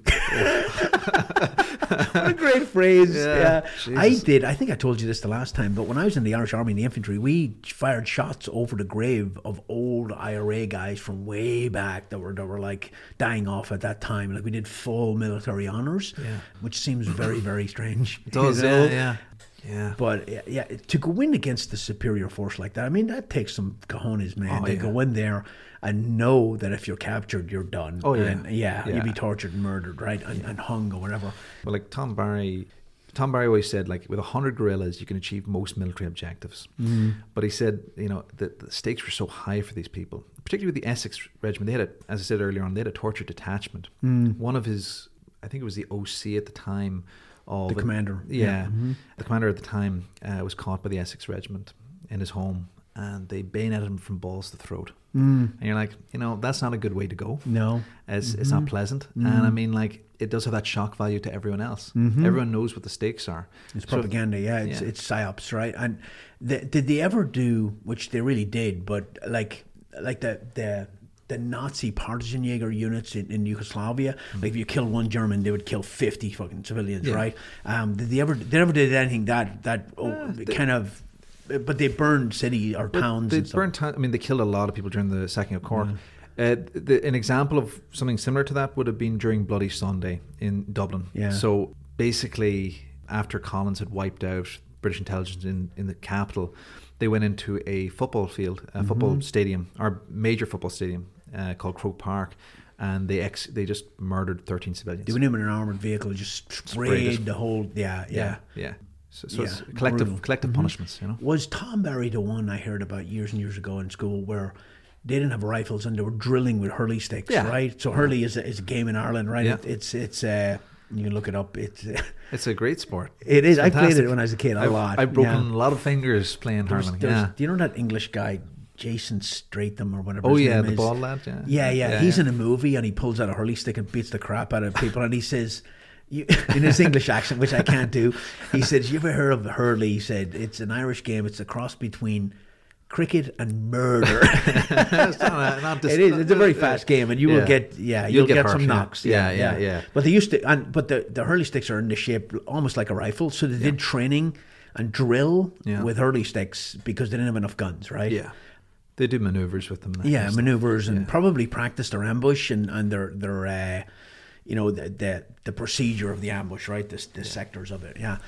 What a great phrase. Yeah, Yeah. I Jesus. did, I think I told you this the last time, but when I was in the Irish Army in the infantry, we fired shots over the grave of old I R A guys from way back that were that were like dying off at that time. Like we did full military honours, Yeah. which seems very, very strange. It does, you know? yeah, yeah. Yeah. But yeah, yeah, to go in against the superior force like that, I mean, that takes some cojones, man. Oh, to yeah. go in there and know that if you're captured, you're done. Oh, yeah. And yeah, Yeah. you'd be tortured and murdered, right? And, and hung or whatever. But like Tom Barry, Tom Barry always said, like with a hundred guerrillas, you can achieve most military objectives. Mm. But he said, you know, that the stakes were so high for these people, particularly with the Essex Regiment. They had, a, as I said earlier on, they had a torture detachment. Mm. One of his, I think it was the O C at the time. Of The commander. Yeah, Yeah. Mhm. the commander at the time uh, was caught by the Essex Regiment in his home, and they bayoneted him from balls to throat. Mm. And you're like, you know, that's not a good way to go. No. It's, it's not pleasant. Mm. And I mean, like, it does have that shock value to everyone else. Mhm. Everyone knows what the stakes are. It's So- propaganda, yeah. It's yeah. it's psyops, right? And the, did they ever do, which they really did, but like like the the the Nazi Partisanjäger units in, in Yugoslavia. Mm. Like if you kill one German, they would kill fifty fucking civilians, yeah. right? Um, did they ever? They never did anything that that oh, uh, they, kind of. But they burned city or towns. They and stuff. burned. I mean, they killed a lot of people during the sacking of Cork. Mm. Uh, the, an example of something similar to that would have been during Bloody Sunday in Dublin. Yeah. So basically, after Collins had wiped out British intelligence in, in the capital, they went into a football field, a mm-hmm. football stadium, or major football stadium uh, called Croke Park, and they ex- they just murdered thirteen civilians. They went in an armoured vehicle, just sprayed, sprayed the whole. Yeah, yeah, yeah. yeah. So, so yeah, it's collective brutal. collective mm-hmm. punishments, you know. Was Tom Barry the one I heard about years and years ago in school where they didn't have rifles and they were drilling with hurley sticks, yeah. right? So hurley is a, is a game in Ireland, right? Yeah. It, it's it's uh, you can look it up. It's uh, it's a great sport. It is. It's I played fantastic. it when I was a kid a I've, lot. I've broken yeah. a lot of fingers playing there's, hurling. there's, Yeah. Do you know that English guy, Jason Stratham or whatever? Oh his yeah, name the is? bald lad. Yeah. Yeah, yeah. yeah He's yeah. in a movie and he pulls out a hurley stick and beats the crap out of people, and he says. You, in his English accent, which I can't do, he says, "You ever heard of hurley?" He said, "It's an Irish game. It's a cross between cricket and murder." It's not, not dis- it is. It's a very fast game, and you yeah. will get yeah, you'll, you'll get, get hurt, some yeah. knocks. Yeah, yeah, yeah, yeah. But they used to, and but the the hurley sticks are in the shape almost like a rifle, so they yeah. did training and drill yeah. with hurley sticks because they didn't have enough guns, right? Yeah. They do maneuvers with them. Yeah, maneuvers and yeah. probably practiced their ambush and and their their. Uh, you know, the, the the procedure of the ambush, right? The, the yeah. sectors of it, yeah.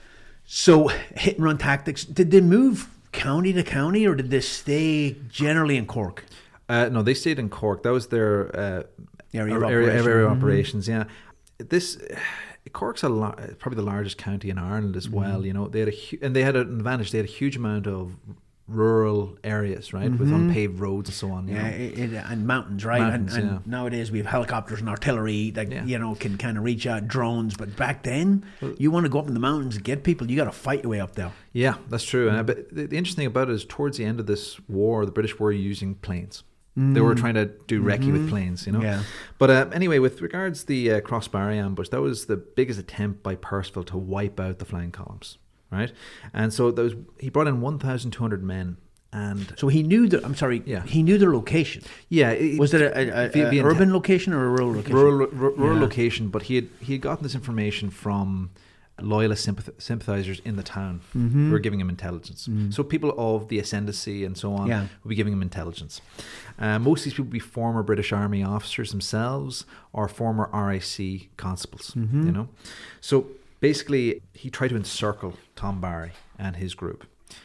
So, hit and run tactics, did they move county to county or did they stay generally in Cork? Uh, no, they stayed in Cork. That was their uh, area of area, operation. area mm-hmm. operations, yeah. This, Cork's a lar- probably the largest county in Ireland as mm-hmm. well, you know. They had a hu- And they had an advantage, they had a huge amount of rural areas, right, mm-hmm. with unpaved roads and so on. You yeah, know? it, it, and mountains, right? Mountains, and and yeah. nowadays we have helicopters and artillery that yeah. you know can kind of reach out, drones. But back then, well, you want to go up in the mountains and get people, you got to fight your way up there. Yeah, that's true. And but the, the interesting about it is, towards the end of this war, the British were using planes. Mm. They were trying to do recce mm-hmm. with planes, you know. Yeah. But uh, anyway, with regards to the uh, Crossbarry ambush, that was the biggest attempt by Percival to wipe out the flying columns, right? And so there was, he brought in one thousand two hundred men. And so he knew that. I'm sorry. Yeah. He knew their location. Yeah. It, was it a, a, a, a urban location or a rural location? Rural, r- rural yeah. location. But he had he had gotten this information from loyalist sympath- sympathizers in the town mm-hmm. who were giving him intelligence. Mm. So people of the ascendancy and so on yeah. would be giving him intelligence. Uh, most of these people would be former British Army officers themselves or former R I C constables. Mm-hmm. You know, so basically he tried to encircle Tom Barry and his group.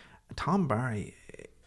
Tom Barry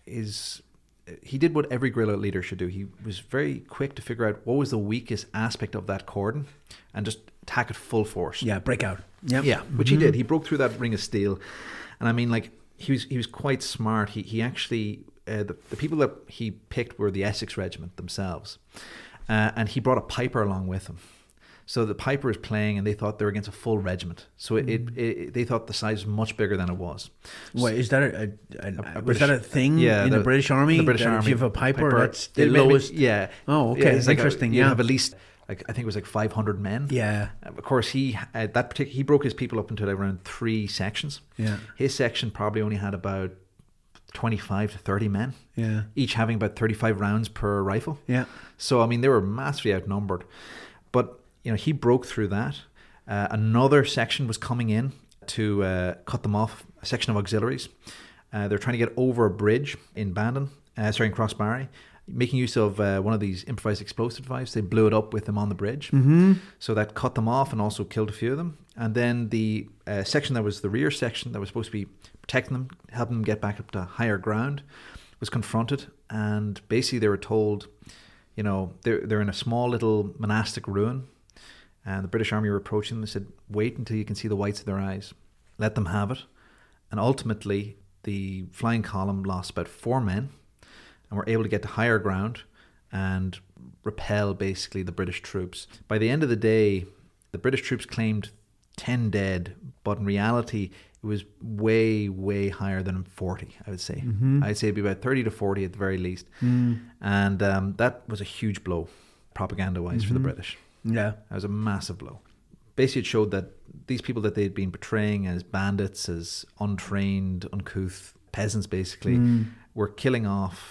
is he did what every guerrilla leader should do. He was very quick to figure out what was the weakest aspect of that cordon and just attack it full force. Yeah, break out. Yep. Yeah, which mm-hmm. he did. He broke through that ring of steel. And I mean, like, he was he was quite smart. He he actually, uh, the, the people that he picked were the Essex Regiment themselves. Uh, and he brought a piper along with him. So the piper is playing, and they thought they were against a full regiment. So it, mm. it, it they thought the size was much bigger than it was. Wait, is that a, a, a, a British, is that a thing yeah, in the, the British Army? The British that Army. If you have a piper, piper that's the maybe, lowest. Yeah. Oh, okay. Yeah, it's like interesting. A, yeah. You have at least, like, I think it was like five hundred men. Yeah. Of course, he uh, that particular he broke his people up into around three sections. Yeah. His section probably only had about twenty-five to thirty men. Yeah. Each having about thirty-five rounds per rifle. Yeah. So I mean, they were massively outnumbered, but you know, he broke through that. Uh, another section was coming in to uh, cut them off. A section of auxiliaries. Uh, they're trying to get over a bridge in Bandon, uh, sorry, in Crossbarry, making use of uh, one of these improvised explosive devices. They blew it up with them on the bridge. Mm-hmm. So that cut them off and also killed a few of them. And then the uh, section that was the rear section that was supposed to be protecting them, helping them get back up to higher ground, was confronted. And basically they were told, you know, they're, they're in a small little monastic ruin. And the British Army were approaching them. They said, wait until you can see the whites of their eyes. Let them have it. And ultimately, the flying column lost about four men and were able to get to higher ground and repel basically the British troops. By the end of the day, the British troops claimed ten dead, but in reality, it was way, way higher than forty, I would say. Mm-hmm. I'd say it'd be about thirty to forty at the very least. Mm. And um, that was a huge blow, propaganda-wise, mm-hmm. for the British. Yeah. That was a massive blow. Basically, it showed that these people that they'd been portraying as bandits, as untrained, uncouth peasants, basically, mm. were killing off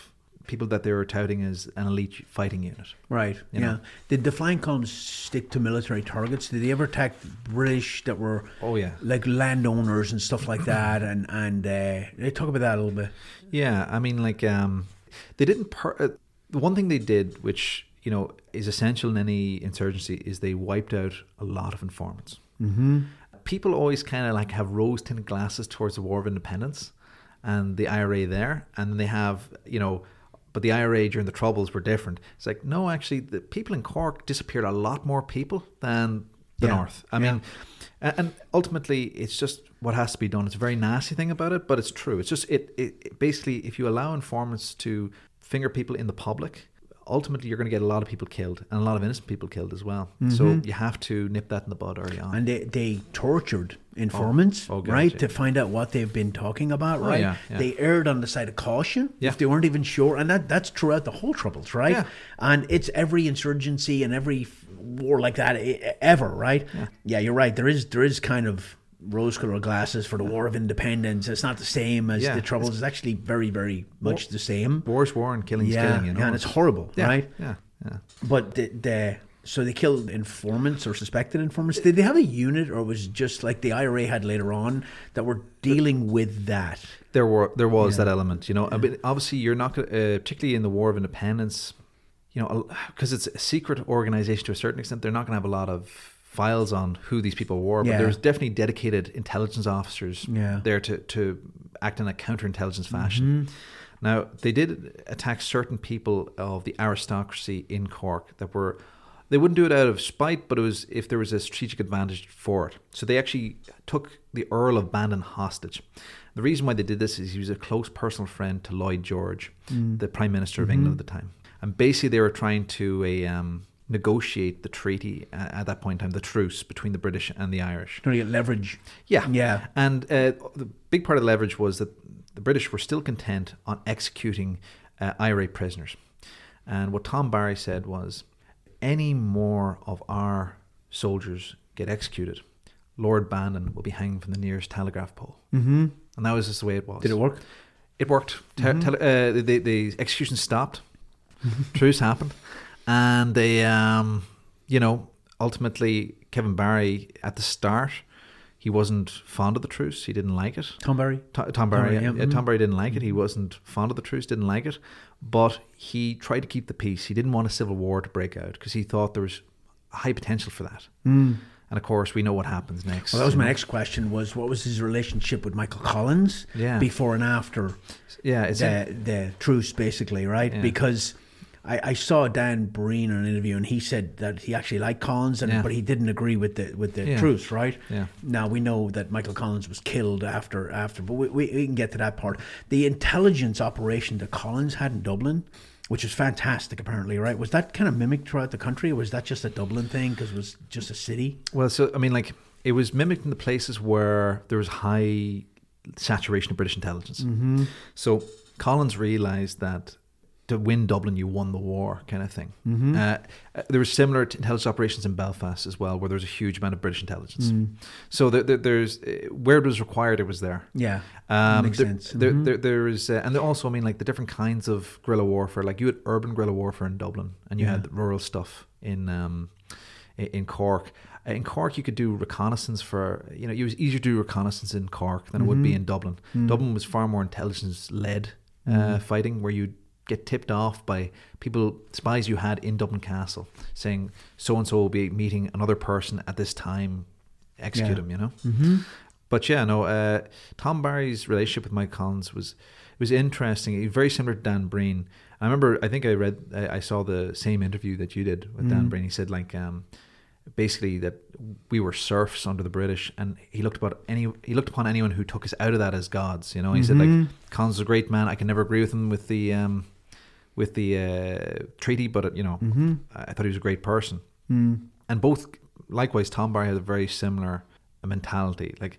people that they were touting as an elite fighting unit. Right, You yeah. know? Did the flying columns stick to military targets? Did they ever attack British that were Oh yeah, like landowners and stuff like that? And, and uh, they talk about that a little bit. yeah. I mean, like um, they didn't. Per- uh, the one thing they did, which you know is essential in any insurgency, is they wiped out a lot of informants. Mm-hmm. People always kind of like have rose-tinted glasses towards the War of Independence and the I R A there, and then they have, you know, but the I R A during the Troubles were different. It's like, no, actually, the people in Cork disappeared a lot more people than the Yeah. North. I Yeah. mean, a- and ultimately, it's just what has to be done. It's a very nasty thing about it, but it's true. It's just, it, it, it basically, if you allow informants to finger people in the public, ultimately you're going to get a lot of people killed and a lot of innocent people killed as well. So you have to nip that in the bud early on. And they, they tortured informants, Oh, God, right, yeah. to find out what they've been talking about, Oh, right? yeah, yeah. They erred on the side of caution Yeah. if they weren't even sure. And that, that's throughout the whole Troubles, right? Yeah. And it's every insurgency and every f- war like that e- ever, right? Yeah. Yeah, you're right. There is there is kind of rose-colored glasses for the War of Independence. It's not the same as Yeah. the Troubles. It's actually very, very much the same. War's war and killing's Yeah, killing, you know. yeah, and it's horrible, yeah, right? Yeah, yeah. But the, the so they killed informants or suspected informants. Did they have a unit, or was it just like the I R A had later on that were dealing with that? There were there was Yeah. that element, you know. I mean, obviously, you're not going, uh, particularly in the War of Independence, you know, because it's a secret organization to a certain extent. They're not going to have a lot of files on who these people were, but Yeah. there's definitely dedicated intelligence officers Yeah. there to to act in a counterintelligence fashion. Now, they did attack certain people of the aristocracy in Cork that were, they wouldn't do it out of spite, but it was if there was a strategic advantage for it. So they actually took the Earl of Bandon hostage. The reason why they did this is he was a close personal friend to Lloyd George, the Prime Minister of England at the time. And basically they were trying to uh, um, negotiate the treaty uh, at that point in time, the truce between the British and the Irish. Trying to get leverage. Yeah. Yeah. And uh, the big part of the leverage was that the British were still content on executing uh, I R A prisoners. And what Tom Barry said was, any more of our soldiers get executed, Lord Bandon will be hanging from the nearest telegraph pole. Mm-hmm. And that was just the way it was. Did it work? It worked. Te- tele- uh, the, the execution stopped. Truce happened. And they, um, you know, ultimately, Kevin Barry, at the start, he wasn't fond of the truce. He didn't like it. Tom Barry? Tom, Tom Barry, Barry, yeah. yeah, Tom Barry didn't like it. He wasn't fond of the truce, didn't like it. But he tried to keep the peace. He didn't want a civil war to break out because he thought there was high potential for that. Mm. And of course, we know what happens next. Well, that was you my know? next question was, what was his relationship with Michael Collins Yeah. before and after Yeah, it's the, the truce, basically, right? Yeah. Because I, I saw Dan Breen in an interview, and he said that he actually liked Collins, and Yeah. but he didn't agree with the with the Yeah. truce, right? Yeah. Now we know that Michael Collins was killed after after, but we, we, we can get to that part. The intelligence operation that Collins had in Dublin, which was fantastic, apparently, right? Was that kind of mimicked throughout the country, or was that just a Dublin thing because it was just a city? Well, so I mean, like it was mimicked in the places where there was high saturation of British intelligence. Mm-hmm. So Collins realised that to win Dublin, you won the war, kind of thing. Mm-hmm. Uh, uh, there were similar to intelligence operations in Belfast as well, where there was a huge amount of British intelligence. Mm. So there, there, there's uh, where it was required, it was there. Yeah, Um, makes there, sense. There, Mhm. there, there is, uh, and there also, I mean, like the different kinds of guerrilla warfare. Like you had urban guerrilla warfare in Dublin, and you Yeah. had rural stuff in um, i- in Cork. Uh, In Cork, you could do reconnaissance for, you know, it was easier to do reconnaissance in Cork than it would be Mhm. in Dublin. Mm. Dublin was far more intelligence led uh, Mm. fighting, where you get tipped off by people, spies you had in Dublin Castle, saying so and so will be meeting another person at this time, execute Yeah. him, you know. Mm-hmm. But yeah, no, uh, Tom Barry's relationship with Mike Collins was was interesting. He was very similar to Dan Breen. I remember, I think I read, I, I saw the same interview that you did with Dan Mm. Breen. He said like, um, basically that we were serfs under the British, and he looked about any he looked upon anyone who took us out of that as gods. You know, he said Mhm. like, Collins is a great man. I can never agree with him with the um, with the uh, treaty, but uh, you know, Mm-hmm. I thought he was a great person. Mm. And both, likewise, Tom Barry had a very similar mentality. Like,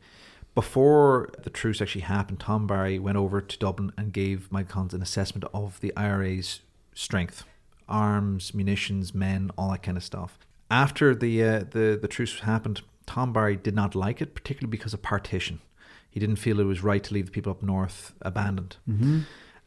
before the truce actually happened, Tom Barry went over to Dublin and gave Mike Collins an assessment of the I R A's strength, arms, munitions, men, all that kind of stuff. After the uh, the the truce happened, Tom Barry did not like it, particularly because of partition. He didn't feel it was right to leave the people up north abandoned. Mm-hmm.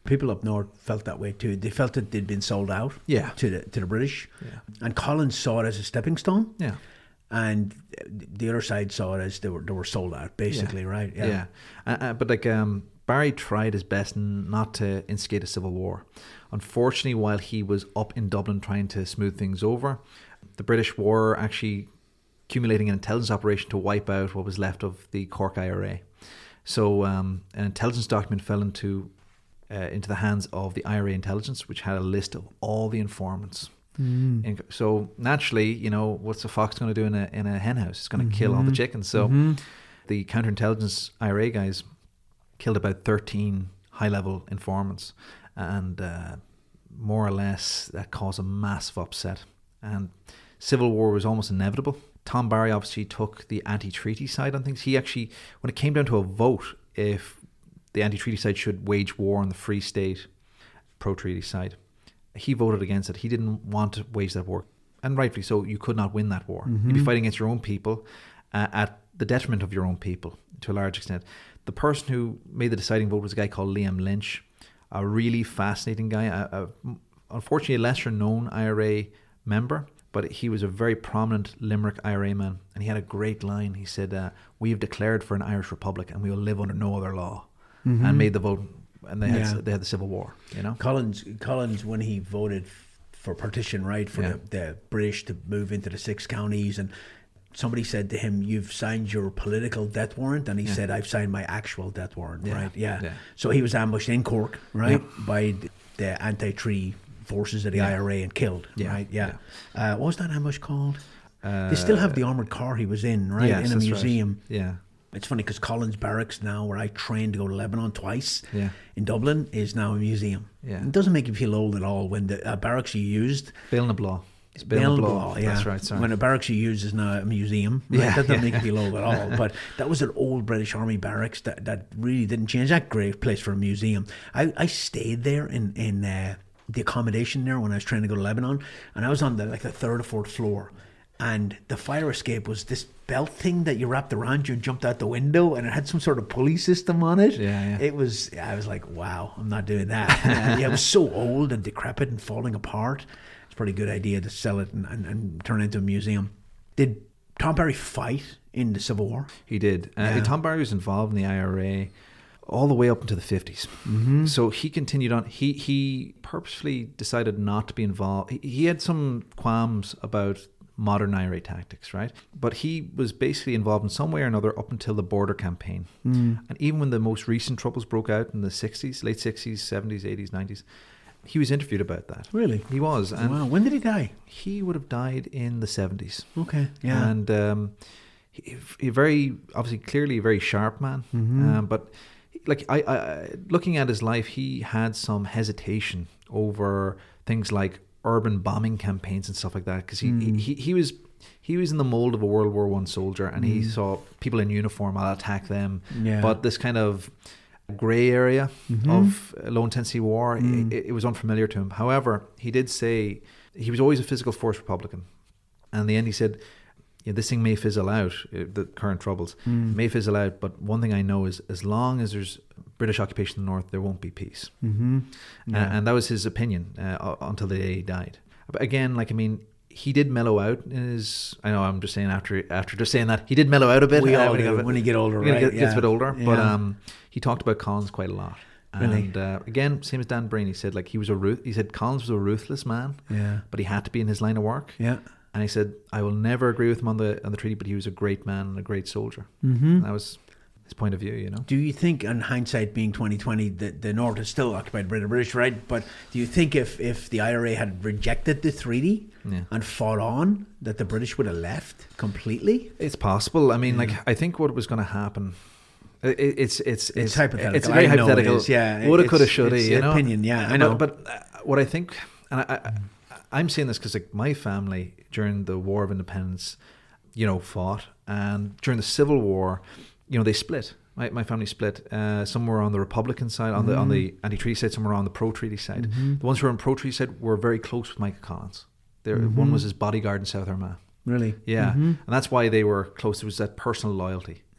People up north felt that way too. They felt that they'd been sold out Yeah. to the to the British. Yeah. And Collins saw it as a stepping stone. Yeah. And the other side saw it as they were they were sold out, basically, Yeah. right? Yeah. yeah. Uh, uh, but like um, Barry tried his best not to instigate a civil war. Unfortunately, while he was up in Dublin trying to smooth things over, the British were actually accumulating an intelligence operation to wipe out what was left of the Cork I R A. So um, an intelligence document fell into uh, into the hands of the I R A intelligence, which had a list of all the informants. Mm. And so naturally, you know, what's a fox going to do in a in a hen house? It's going to Mm-hmm. kill all the chickens. So Mm-hmm. the counterintelligence I R A guys killed about thirteen high-level informants, and uh, more or less that caused a massive upset. And civil war was almost inevitable. Tom Barry obviously took the anti-treaty side on things. He actually, when it came down to a vote, if the anti-treaty side should wage war on the Free State pro-treaty side, he voted against it. He didn't want to wage that war, and rightfully so. You could not win that war. Mm-hmm. You'd be fighting against your own people uh, at the detriment of your own people to a large extent. The person who made the deciding vote was a guy called Liam Lynch, a really fascinating guy, a, a, unfortunately a lesser known I R A member, but he was a very prominent Limerick I R A man, and he had a great line. He said, uh, "We have declared for an Irish Republic, and we will live under no other law," Mm-hmm. and made the vote, and they had Yeah. they had the Civil War. You know, Collins, Collins, when he voted f- for partition, right, for Yeah. the, the British to move into the six counties, and somebody said to him, "You've signed your political death warrant," and he Yeah. said, "I've signed my actual death warrant." Yeah. Right? Yeah. Yeah. So he was ambushed in Cork, right, Yeah. by the, the anti-treaty forces of the Yeah. I R A and killed. Yeah. Right. Yeah. Uh, what was that ambush called? uh, They still have the armored car he was in, right, yes, in a that's right. museum. Yeah, It's funny because Collins Barracks now, where I trained to go to Lebanon twice yeah, in Dublin, is now a museum. Yeah. It doesn't make you feel old at all when the uh, barracks you used. Ballinabraw. It's Ballinabraw, yeah. That's right. Sorry. When a barracks you use is now a museum, right? Yeah, that doesn't yeah. make you feel old at all. But that was an old British Army barracks that, that really didn't change. That great place for a museum. I, I stayed there in in uh, the accommodation there when I was trying to go to Lebanon, and I was on the like the third or fourth floor. And the fire escape was this belt thing that you wrapped around you and jumped out the window, and it had some sort of pulley system on it. Yeah, yeah. It was, I was like, wow, I'm not doing that. Uh, yeah, it was so old and decrepit and falling apart. It's a pretty good idea to sell it and, and, and turn it into a museum. Did Tom Barry fight in the Civil War? He did. Uh, Yeah. Tom Barry was involved in the I R A all the way up into the fifties. Mm-hmm. So he continued on. He he purposefully decided not to be involved. He, he had some qualms about modern I R A tactics, right? But he was basically involved in some way or another up until the border campaign. Mm. And even when the most recent troubles broke out in the sixties, late sixties, seventies, eighties, nineties, he was interviewed about that. Really? He was. And Wow. When did he die? he would have died in the seventies. Okay. Yeah. And um, he, he very, obviously, clearly a very sharp man. Mm-hmm. Um, but like I, I, looking at his life, he had some hesitation over things like urban bombing campaigns and stuff like that, because he, Mm. he he was he was in the mold of a World War One soldier, and he Mm. saw people in uniform, I'll attack them. Yeah. But this kind of grey area Mhm. of low intensity war, Mm. it, it was unfamiliar to him. However, he did say he was always a physical force Republican, and in the end he said, yeah, this thing may fizzle out, uh, the current troubles Mm. may fizzle out, but one thing I know is as long as there's British occupation in the north, there won't be peace. Mm-hmm. Uh, and that was his opinion uh, until the day he died. But again, like, I mean, he did mellow out in his, I know I'm just saying after after just saying that, he did mellow out a bit. We uh, all when, he do got, when you get older, when he right? get- gets Yeah. a bit older. But Yeah. um, he talked about Collins quite a lot. Really? And uh, again, same as Dan Breen, he said like he was a ruth- he said Collins was a ruthless man, Yeah. but he had to be in his line of work. Yeah. And he said, I will never agree with him on the on the treaty, but he was a great man and a great soldier. Mm-hmm. And that was his point of view, you know. Do you think, in hindsight being twenty twenty, that the North is still occupied by the British, right? But do you think if, if the I R A had rejected the treaty Yeah. and fought on, that the British would have left completely? It's possible. I mean, Yeah. like, I think what was going to happen, it, it's, it's, it's, It's hypothetical. It's very I know it hypothetical. is, yeah. Woulda, It's- coulda, shoulda, it's you know. opinion, yeah, I But- know. But, uh, what I think, and I, I, I'm saying this because like my family during the War of Independence, you know, fought, and during the Civil War, you know, they split. My, my family split. Uh, some were on the Republican side, on the on the anti-treaty side. Some were on the pro-treaty side. Mm-hmm. The ones who were on pro-treaty side were very close with Michael Collins. There, Mm-hmm. one was his bodyguard in South Armagh. Really? Yeah, Mhm. and that's why they were close. It was that personal loyalty.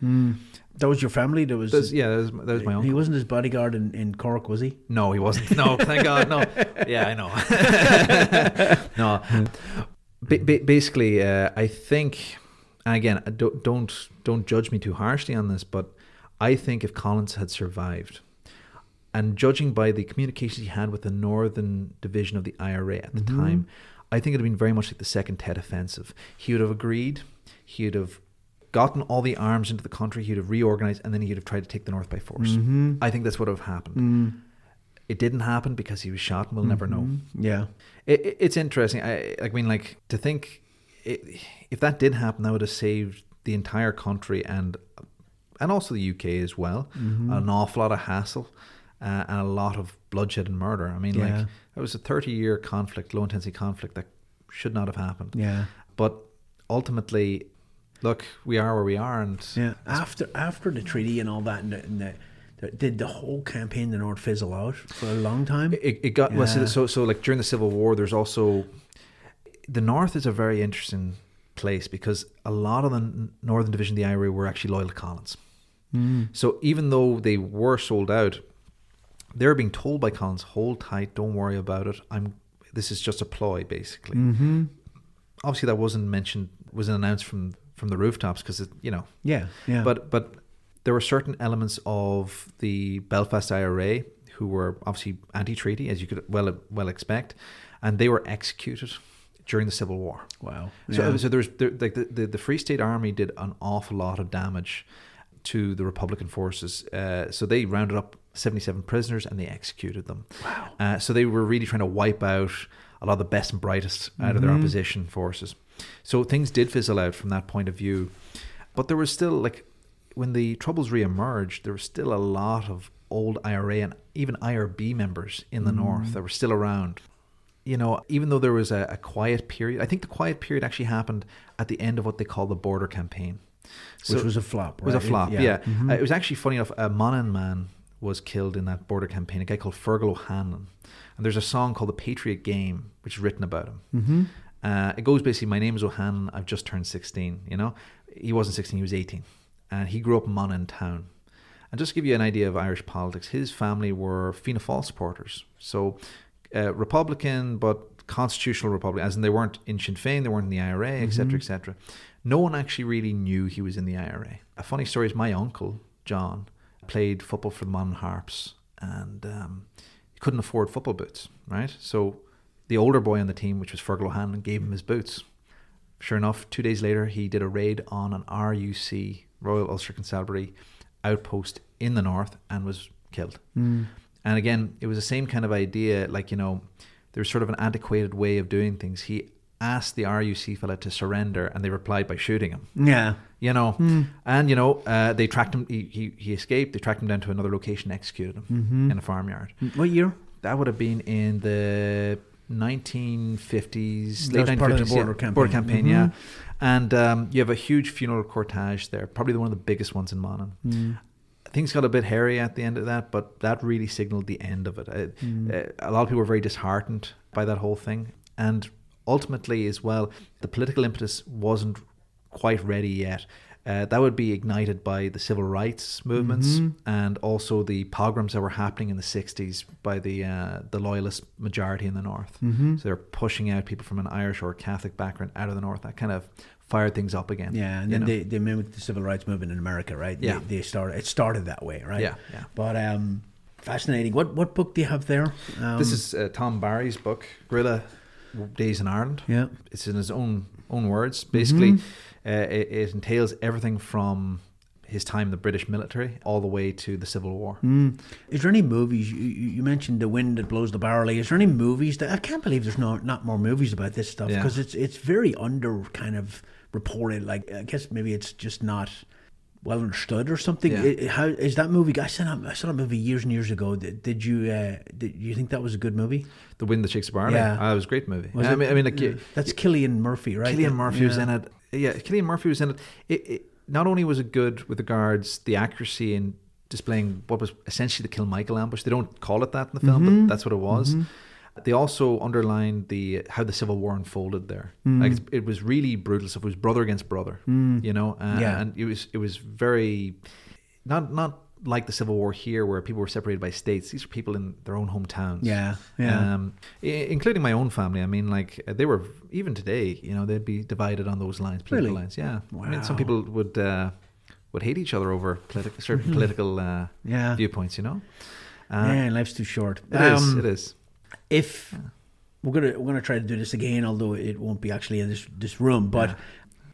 Mm. That was your family? That was There's, yeah, that was, that was my uncle. He wasn't his bodyguard in, in Cork, was he? No, he wasn't. No, thank God, no. Yeah, I know. No. Ba- ba- basically, uh, I think, and again, don't, don't don't judge me too harshly on this, but I think if Collins had survived, and judging by the communications he had with the Northern Division of the I R A at the mm-hmm. time, I think it would have been very much like the Second Tet Offensive. He would have agreed, he would have gotten all the arms into the country, he would have reorganized, and then he would have tried to take the North by force. Mm-hmm. I think that's what would have happened. Mm. It didn't happen because he was shot, and we'll mm-hmm. never know. Yeah. It, it, it's interesting. I, I mean, like, to think, it, if that did happen, that would have saved the entire country and and also the U K as well, mm-hmm. an awful lot of hassle uh, and a lot of bloodshed and murder. I mean, yeah. like, it was a thirty-year conflict, low-intensity conflict that should not have happened. Yeah. But ultimately, look, we are where we are. And yeah. After after the treaty and all that, and the, and the did the whole campaign in the North fizzle out for a long time? It, it got, yeah. well, so, so, so like during the Civil War, there's also, the North is a very interesting place because a lot of the Northern Division of the I R A were actually loyal to Collins. Mm. So even though they were sold out, they were being told by Collins, hold tight, don't worry about it. I'm. This is just a ploy, basically. Mm-hmm. Obviously, that wasn't mentioned, wasn't announced from, from the rooftops because, you know. Yeah, yeah. But But there were certain elements of the Belfast I R A who were obviously anti-treaty, as you could well well expect, and they were executed during the Civil War. Wow. So, yeah. so there's there, like the, the, the Free State Army did an awful lot of damage to the Republican forces. Uh, so they rounded up seventy-seven prisoners and they executed them. Wow. Uh, so they were really trying to wipe out a lot of the best and brightest out mm-hmm. of their opposition forces. So things did fizzle out from that point of view. But there was still, like, when the Troubles re-emerged, there was still a lot of old I R A and even I R B members in the mm. North that were still around. You know, even though there was a, a quiet period, I think the quiet period actually happened at the end of what they call the Border Campaign. So Which was a flop, right? It was a flop, yeah. yeah. Mm-hmm. Uh, it was actually, funny enough, a Monaghan man was killed in that Border Campaign, a guy called Fergal O'Hanlon. And there's a song called The Patriot Game, which is written about him. Mm-hmm. Uh, it goes basically, my name is O'Hanlon, I've just turned sixteen, you know. He wasn't sixteen, he was eighteen. And he grew up in Monaghan town. And just to give you an idea of Irish politics, his family were Fianna Fáil supporters. So uh, Republican, but constitutional Republican, as in they weren't in Sinn Féin, they weren't in the I R A, et cetera, mm-hmm. et cetera. No one actually really knew he was in the I R A. A funny story is my uncle, John, played football for the Monaghan Harps and um, he couldn't afford football boots, right? So the older boy on the team, which was Fergal O'Hanlon, gave him his boots. Sure enough, two days later, he did a raid on an R U C, Royal Ulster Constabulary, outpost in the North and was killed. Mm. And again, it was the same kind of idea, like, you know, there's sort of an antiquated way of doing things. He asked the R U C fella to surrender and they replied by shooting him. Yeah. You know, mm. and, you know, uh, they tracked him, he, he, he escaped, they tracked him down to another location, executed him mm-hmm. in a farmyard. What year? That would have been in the nineteen fifties, late nineteen fifties, part of the border yeah, campaign. Border campaign, mm-hmm. yeah. And um, you have a huge funeral cortege there, probably one of the biggest ones in Monaghan. Mm. Things got a bit hairy at the end of that, but that really signaled the end of it. it mm. uh, a lot of people were very disheartened by that whole thing. And ultimately as well, the political impetus wasn't quite ready yet. Uh, that would be ignited by the civil rights movements mm-hmm. and also the pogroms that were happening in the sixties by the uh, the loyalist majority in the North. Mm-hmm. So they're pushing out people from an Irish or Catholic background out of the North. That kind of fired things up again. Yeah, and then they, they mimicked the civil rights movement in America, right? Yeah. They, they started, it started that way, right? Yeah, yeah. But um, fascinating. What what book do you have there? Um, this is uh, Tom Barry's book, Guerrilla Days in Ireland. Yeah. It's in his own own words. Basically, mm-hmm. uh, it, it entails everything from his time in the British military all the way to the Civil War. Mm. Is there any movies? You, you mentioned The Wind That Blows the Barley. Is there any movies that I can't believe there's not not more movies about this stuff because yeah. it's it's very under kind of reported. Like I guess maybe it's just not well understood or something. Yeah. It, how is that movie? I saw I saw that movie years and years ago. Did, did you uh, did you think that was a good movie? The Wind That Shakes the Barley. Yeah, oh, it was a great movie. Was I it? mean, I mean, like yeah. that's Cillian Murphy, right? Cillian Murphy yeah. was in it. Yeah, Cillian Murphy was in it. It, it. Not only was it good with regards the accuracy in displaying what was essentially the Kilmichael ambush. They don't call it that in the film, mm-hmm. but that's what it was. Mm-hmm. They also underlined the how the Civil War unfolded there. Mm. Like it's, it was really brutal stuff. It was brother against brother, Mm. you know, uh, Yeah. and it was it was very not not like the Civil War here, where people were separated by states. These are people in their own hometowns. Yeah, yeah. Um, I- including my own family. I mean, like they were even today. You know, they'd be divided on those lines, political Really? lines. Yeah. I mean, some Wow. people would uh, would hate each other over politi- certain political uh, Yeah. viewpoints. You know. Uh, Man, life's too short. It is. Um, It is. If we're gonna we're gonna try to do this again, although it won't be actually in this this room, but Yeah.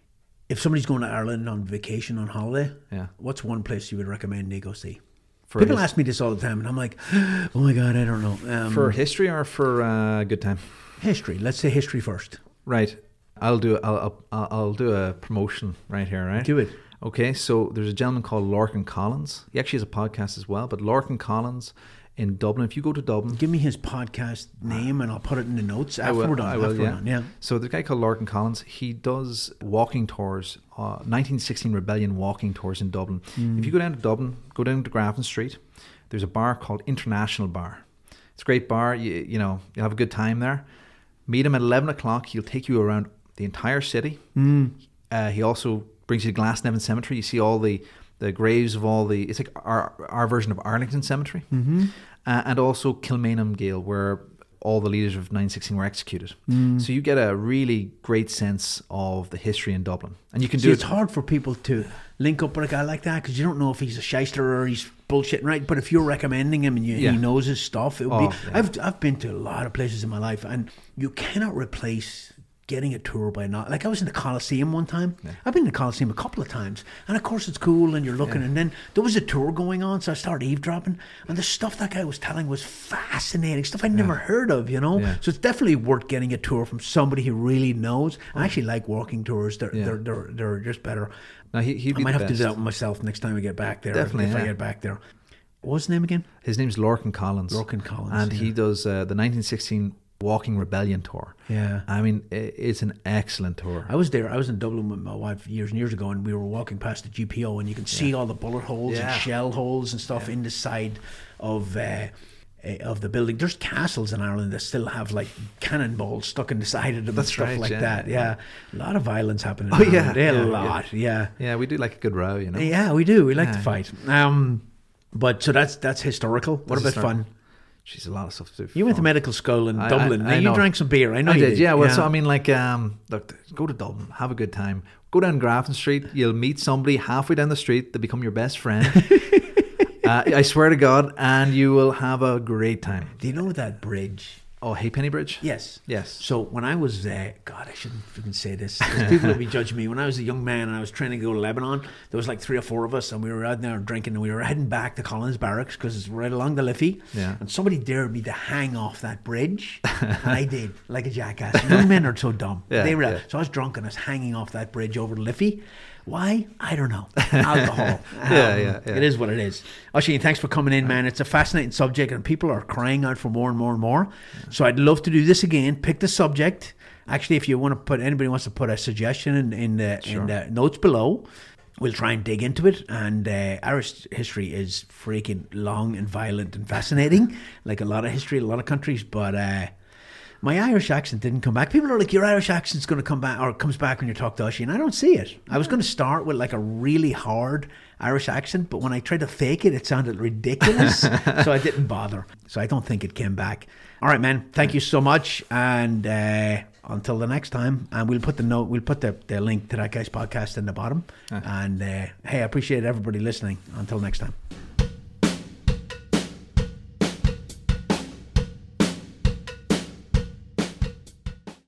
if somebody's going to Ireland on vacation on holiday, Yeah. what's one place you would recommend they go see? For People his- ask me this all the time, and I'm like, oh my god, I don't know. Um, for history or for uh, good time. history, let's say history first. Right. I'll do. I'll, I'll I'll do a promotion right here. Right. Do it. Okay. So there's a gentleman called Lorcan Collins. He actually has a podcast as well. But Lorcan Collins in Dublin. If you go to Dublin, Give me his podcast name, and I'll put it in the notes after I will, we're done. I will, after we're yeah. done, yeah. So the guy called Lorcan Collins, he does walking tours, uh, nineteen sixteen Rebellion walking tours in Dublin. Mm. If you go down to Dublin, go down to Grafton Street, there's a bar called International Bar. It's a great bar. You, you know, you'll have a good time there. Meet him at eleven o'clock. He'll take you around the entire city. Mm. Uh, he also brings you to Glasnevin Cemetery. You see all the, the graves of all the... It's like our, our version of Arlington Cemetery. Mm-hmm. Uh, and also Kilmainham Gaol, where all the leaders of nine sixteen were executed. Mm. So you get a really great sense of the history in Dublin. And you can See, do it's it... hard for people to link up with a guy like that because you don't know if he's a shyster or he's bullshitting, right? But if you're recommending him and you, Yeah. he knows his stuff, it would Oh, be. yeah. I've I've been to a lot of places in my life, and you cannot replace getting a tour by not. Like I was in the Coliseum one time. Yeah. I've been in the Coliseum a couple of times, and of course it's cool, and you're looking, Yeah. and then there was a tour going on, so I started eavesdropping, and the stuff that guy was telling was fascinating, stuff I'd never heard of, you know. Yeah. So it's definitely worth getting a tour from somebody who really knows. I actually like walking tours. They're Yeah. they're, they're they're just better. No, he, he'd I be might the have to best. do that with myself next time I get back there. Definitely, if I yeah. get back there. What was his name again? His name's Lorcan Collins. Lorcan Collins, And yeah. he does uh, the nineteen sixteen Walking Rebellion tour. Yeah. I mean, i- it's an excellent tour. I was there. I was in Dublin with my wife years and years ago, and we were walking past the G P O, and you can see all the bullet holes Yeah. and shell holes and stuff in the side of uh, uh, of the building. There's castles in Ireland that still have like cannonballs stuck in the side of them That's and stuff right, like yeah. that. Yeah, a lot of violence happening. Oh, in yeah, Ireland. Yeah, yeah, a yeah. lot. Yeah. Yeah, we do like a good row, you know. Yeah, we do. We like to Yeah. fight. Um, but so that's that's historical. What That's about historical. fun? She's a lot of stuff to do. You went to fun. medical school in I- Dublin. I- Now, I you know. drank some beer. I know I you did, yeah. Well, yeah. so I mean, like, um, look, go to Dublin, have a good time. Go down Grafton Street. You'll meet somebody halfway down the street. They become your best friend. uh, I swear to God, and you will have a great time. Do you know that bridge? Oh, Halfpenny Bridge. Yes. Yes. So when I was, uh, God, I shouldn't freaking say this. 'Cause people will be judging me. When I was a young man and I was trying to go to Lebanon, there was like three or four of us, and we were out there drinking, and we were heading back to Collins Barracks because it's right along the Liffey. Yeah. And somebody dared me to hang off that bridge, and I did, like a jackass. Young men are so dumb. Yeah, they were. yeah. So I was drunk and I was hanging off that bridge over the Liffey. Why? I don't know. Alcohol. Yeah, yeah, yeah. It is what it is. Oisin, thanks for coming in, man. It's a fascinating subject, and people are crying out for more and more and more. So I'd love to do this again. Pick the subject. Actually, if you want to put, anybody wants to put a suggestion in, in, the, Sure. in the notes below, we'll try and dig into it. And uh, Irish history is freaking long and violent and fascinating, like a lot of history, a lot of countries. But uh, my Irish accent didn't come back. People are like, your Irish accent's going to come back, or it comes back when you talk to Oisin. I don't see it. I was going to start with like a really hard Irish accent, but when I tried to fake it, it sounded ridiculous. So I didn't bother. So I don't think it came back. All right, man. Thank you so much. And uh, until the next time, and we'll put the note, we'll put the, the link to that guy's podcast in the bottom. And uh, hey, I appreciate everybody listening. Until next time.